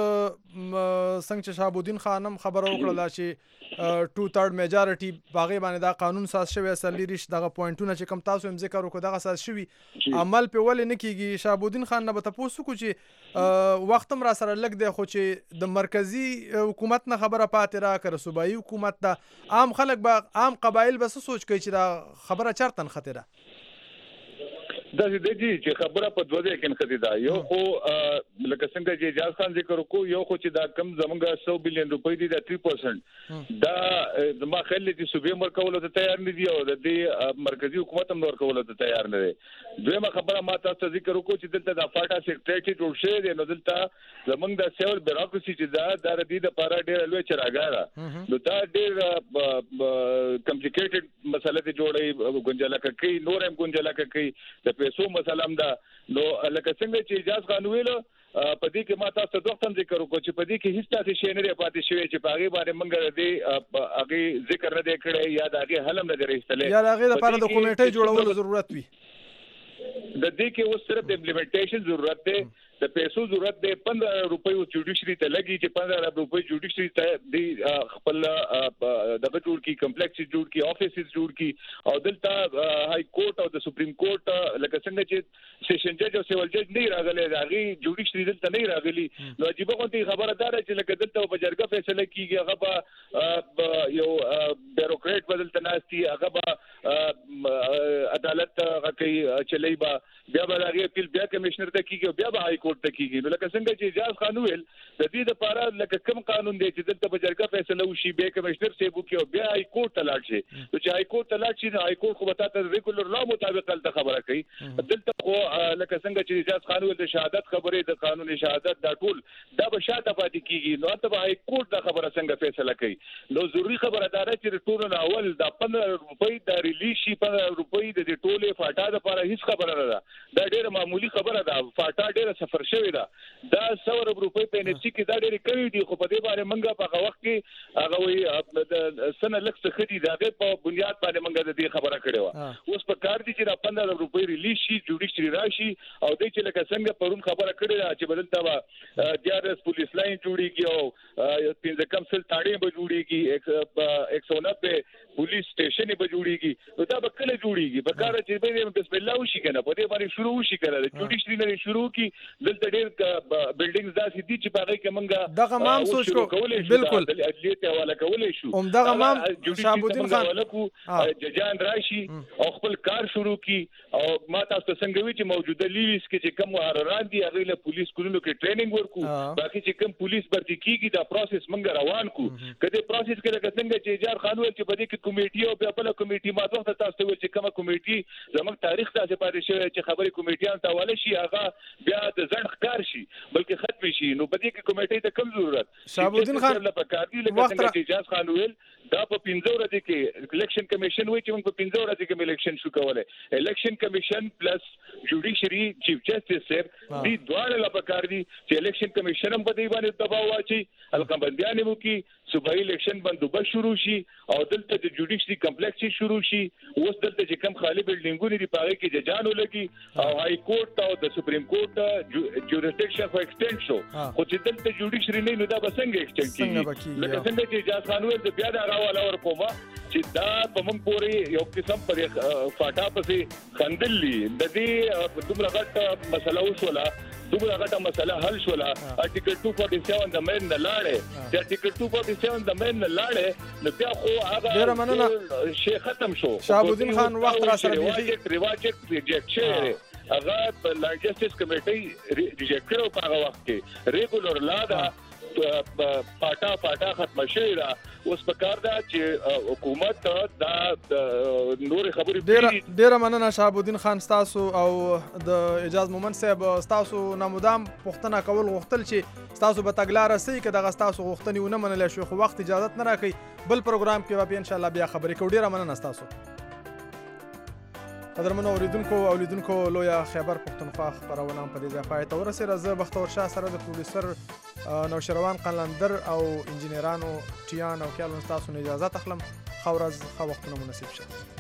A: څنګه چې شهابالدین خانم خبره وکړه چې ټو تھرډ میجارټي باغې باندې دا قانون ساز شوی, سلیریش دغه پوینټونه چې کم تاسو هم ذکر وکړو دغه ساز شوی, عمل په ولې نه کیږي. شهابالدین خان نه به تاسو کو چې وخت هم را سره لګ دی, خو چې د مرکزی حکومت نه خبره پاتې را کړ صوبایي حکومت ته عام خلک به عام قبایل به څه سوچ کوي چې دا خبره چرته خطر ده.
B: دا دې چې خبره په دوه ځای کې نخدي دا یو خو لکه څنګه چې اجازه خان ذکر وکړو یو خو چې دا کم زمونږ سو بلین روپۍ دي دا تین پرسنټ دا ما خل دي صوبې مرکول ته تیار نه دي او د دې مرکزی حکومت هم ورکول ته تیار نه دي دویمه خبره ما تاسو ذکر وکړو چې دلته د فاټا سیکریټری جوړ شوی دی نو دلته زمونږ د سیول بیوروکراسي چې دا د دې لپاره ډېر لوی چراګا نو دا ډېر کمپلیکیټډ مسله ته جوړي ګنجاله کوي نور هم ګنجاله کوي د پیسو مسله هم دا نو لکه څنګه چې اجازه خان ویلو په دې کې ما تاسو ته وختم ذکر وکړو چې په دې کې هیڅ تاسو شي نه پاتې شوی چې په هغه باندې موږ دې هغه ذکر نه دی کړی یا د هغه حل نه دی رسېدلی
A: یا هغه لپاره د کمیټې جوړولو ضرورت وي
B: د دې کې اوس صرف د امپلیمنټیشن ضرورت دی د پیسو ضرورت دی پندرہ روپۍ جوډیشری ته لګي چې پندرہ روپۍ جوډیشری ته دی خپل دغه جوړ کی کمپلیکس جوړ کی افیسز جوړ کی او دلته های کورټ او د سپریم کورټ لکه څنګه چې سیشن جج او سیول جج نه راغلي داغي جوډیشری دلته نه راغلي نو عجیب غونډه خبره ده چې لکه دلته په جرګه فیصله کیږي هغه به یو بیوروکریټ بدلته ناشتي هغه به عدالت غکي چلی با بیا به هغه اپیل بیا کمشنر ته کیږي بیا به های کورټ ته کیږي نو لکه څنګه چې اجازه خان ویل د دې لپاره لکه کوم قانون دی چې دلته په جرګه فیصله وشي به کمشنر سیبو کې او بیا های کورټ ته لاړ شي نو چې های کورټ ته لاړ شي نو های کورټ خو به تاسو ریګولر لا مطابق تل خبره کوي دلته خو لکه څنګه چې اجازه خان ویل د شهادت خبره د قانون شهادت دا ټول دا به شاته پاتې کیږي نو ته به های کورټ دا خبره څنګه فیصله کوي نو ضروری خبره ده چې ټول نه اول دا پندرہ روپۍ د ریلیز شي پندرہ روپۍ د دې ټوله فاټا د لپاره هیڅ خبره نه ده دا ډېر معمولی خبره ده فاټا ډېر سفر شوی ده دا سو روپۍ په ان اف سي کې دا ډېر کوي دي خو په دې باندې منګه په وخت کې هغه وي سنه لک څه خدي دغه په بنیاد باندې منګه د دې خبره کړې و اوس په کار دي چې دا پندرہ روپۍ ریلیز شي جوډیشری راشي او د چې لکه څنګه پرون خبره کړې ده چې بدلته وا دیارس پولیس لاین جوړیږي او پنځه کم سل تاړې به جوړیږي ایک سو نوے پولیس سټیشن به جوړیږي نو دا به کله جوړیږي په کار چې به بسم الله وشي کنه په دې باندې شروع وشي کنه د جوډیشری نه شروع کی دلته ډېر بلډینګز داسې دي چې په هغه کې مونږه
A: دغه مام سوچ کو بالکل
B: عدلیت حواله کولای شو
A: هم دغه مام شابودین خان
B: ججان راشي او خپل کار شروع کی او ما تاسو څنګه وی چې موجوده لیویس کې چې کوم محرران دي هغه له پولیس کولونو کې ټریننګ ورکو باقي چې کوم پولیس برتي کیږي دا پروسس مونږ روان کو کله پروسس کې لکه څنګه چې اجازه خان ول چې په دې کې کمیټي او بیا بل کمیټي ما ته تاسو ول چې کومه کمیټي زموږ تاریخ ته پاتې شوی چې خبري کمیټیان ته حواله شي هغه بیا د ځند ښکار شي بلکې ختم شي نو په دې کې کمیټې ته کم ضرورت
A: شابودین خان
B: لپاره کار دی لکه څنګه چې اجازه خان ویل دا په پنځه ورځې کې الیکشن کمیشن وایي چې موږ په پنځه ورځې کې الیکشن شو کولای الیکشن کمیشن پلس جوډیشری چیف جسټس سر دې دواړه لپاره کار دي چې الیکشن کمیشن هم په دې باندې دباو واچي القبندیان مو کې صوبایي الیکشن بندوبست شروع شي او دلته د جوډیشری کمپلیکس شروع شي اوس دلته چې کم خالی بلډینګونه دي پاره کې ججانو لګي او های کورټ او د سپریم کورټ جوریسډکشن خو ایکسټند شو خو چې دلته جوډیشری نه نو دا به څنګه ایکسټند کیږي لکه څنګه چې اجازه خان ول بیا دا راواله ورکوما چې دا په موږ پورې یو قسم پر فاټا پسې خندلې د دې دومره غټه مسله وشوله دومره غټه مسله حل شوله ارټیکل دو سو سیالیس د مین نه لاړې چې ارټیکل دو سو سیالیس د مین نه لاړې نو بیا خو هغه شی ختم شو
A: شابودین خان وخت را سره
B: دی ریواج ریجیکټ شي هغه په لاند جسټس کمیټي ریجیکټ کړو په هغه وخت کې ریګولر لا دا پاټا پاټا ختم شي را اوس په کار ده چې حکومت دا نور خبرې
A: ډېر ډېر مننه شابودین خان تاسو او د اجازه مومن صاحب تاسو نامدام پښتنه کول غوښتل چې تاسو به تګلار سي کې دغه تاسو غوښتنې ونه منل شو خو وخت اجازه نه راکړي بل پروګرام کې به ان شاء الله بیا خبرې کوو ډېر مننه تاسو قدرمنو اوریدونکو او لیدونکو لویا خیبر پښتونخوا خبرونه په دې ځای پای ته ورسېده زه بختور شاه سره د پروډوسر نوشروان قلندر او انجینرانو ټیان او کیالون تاسو نه اجازه تخلم خو ورځ خو وختونه مناسب شه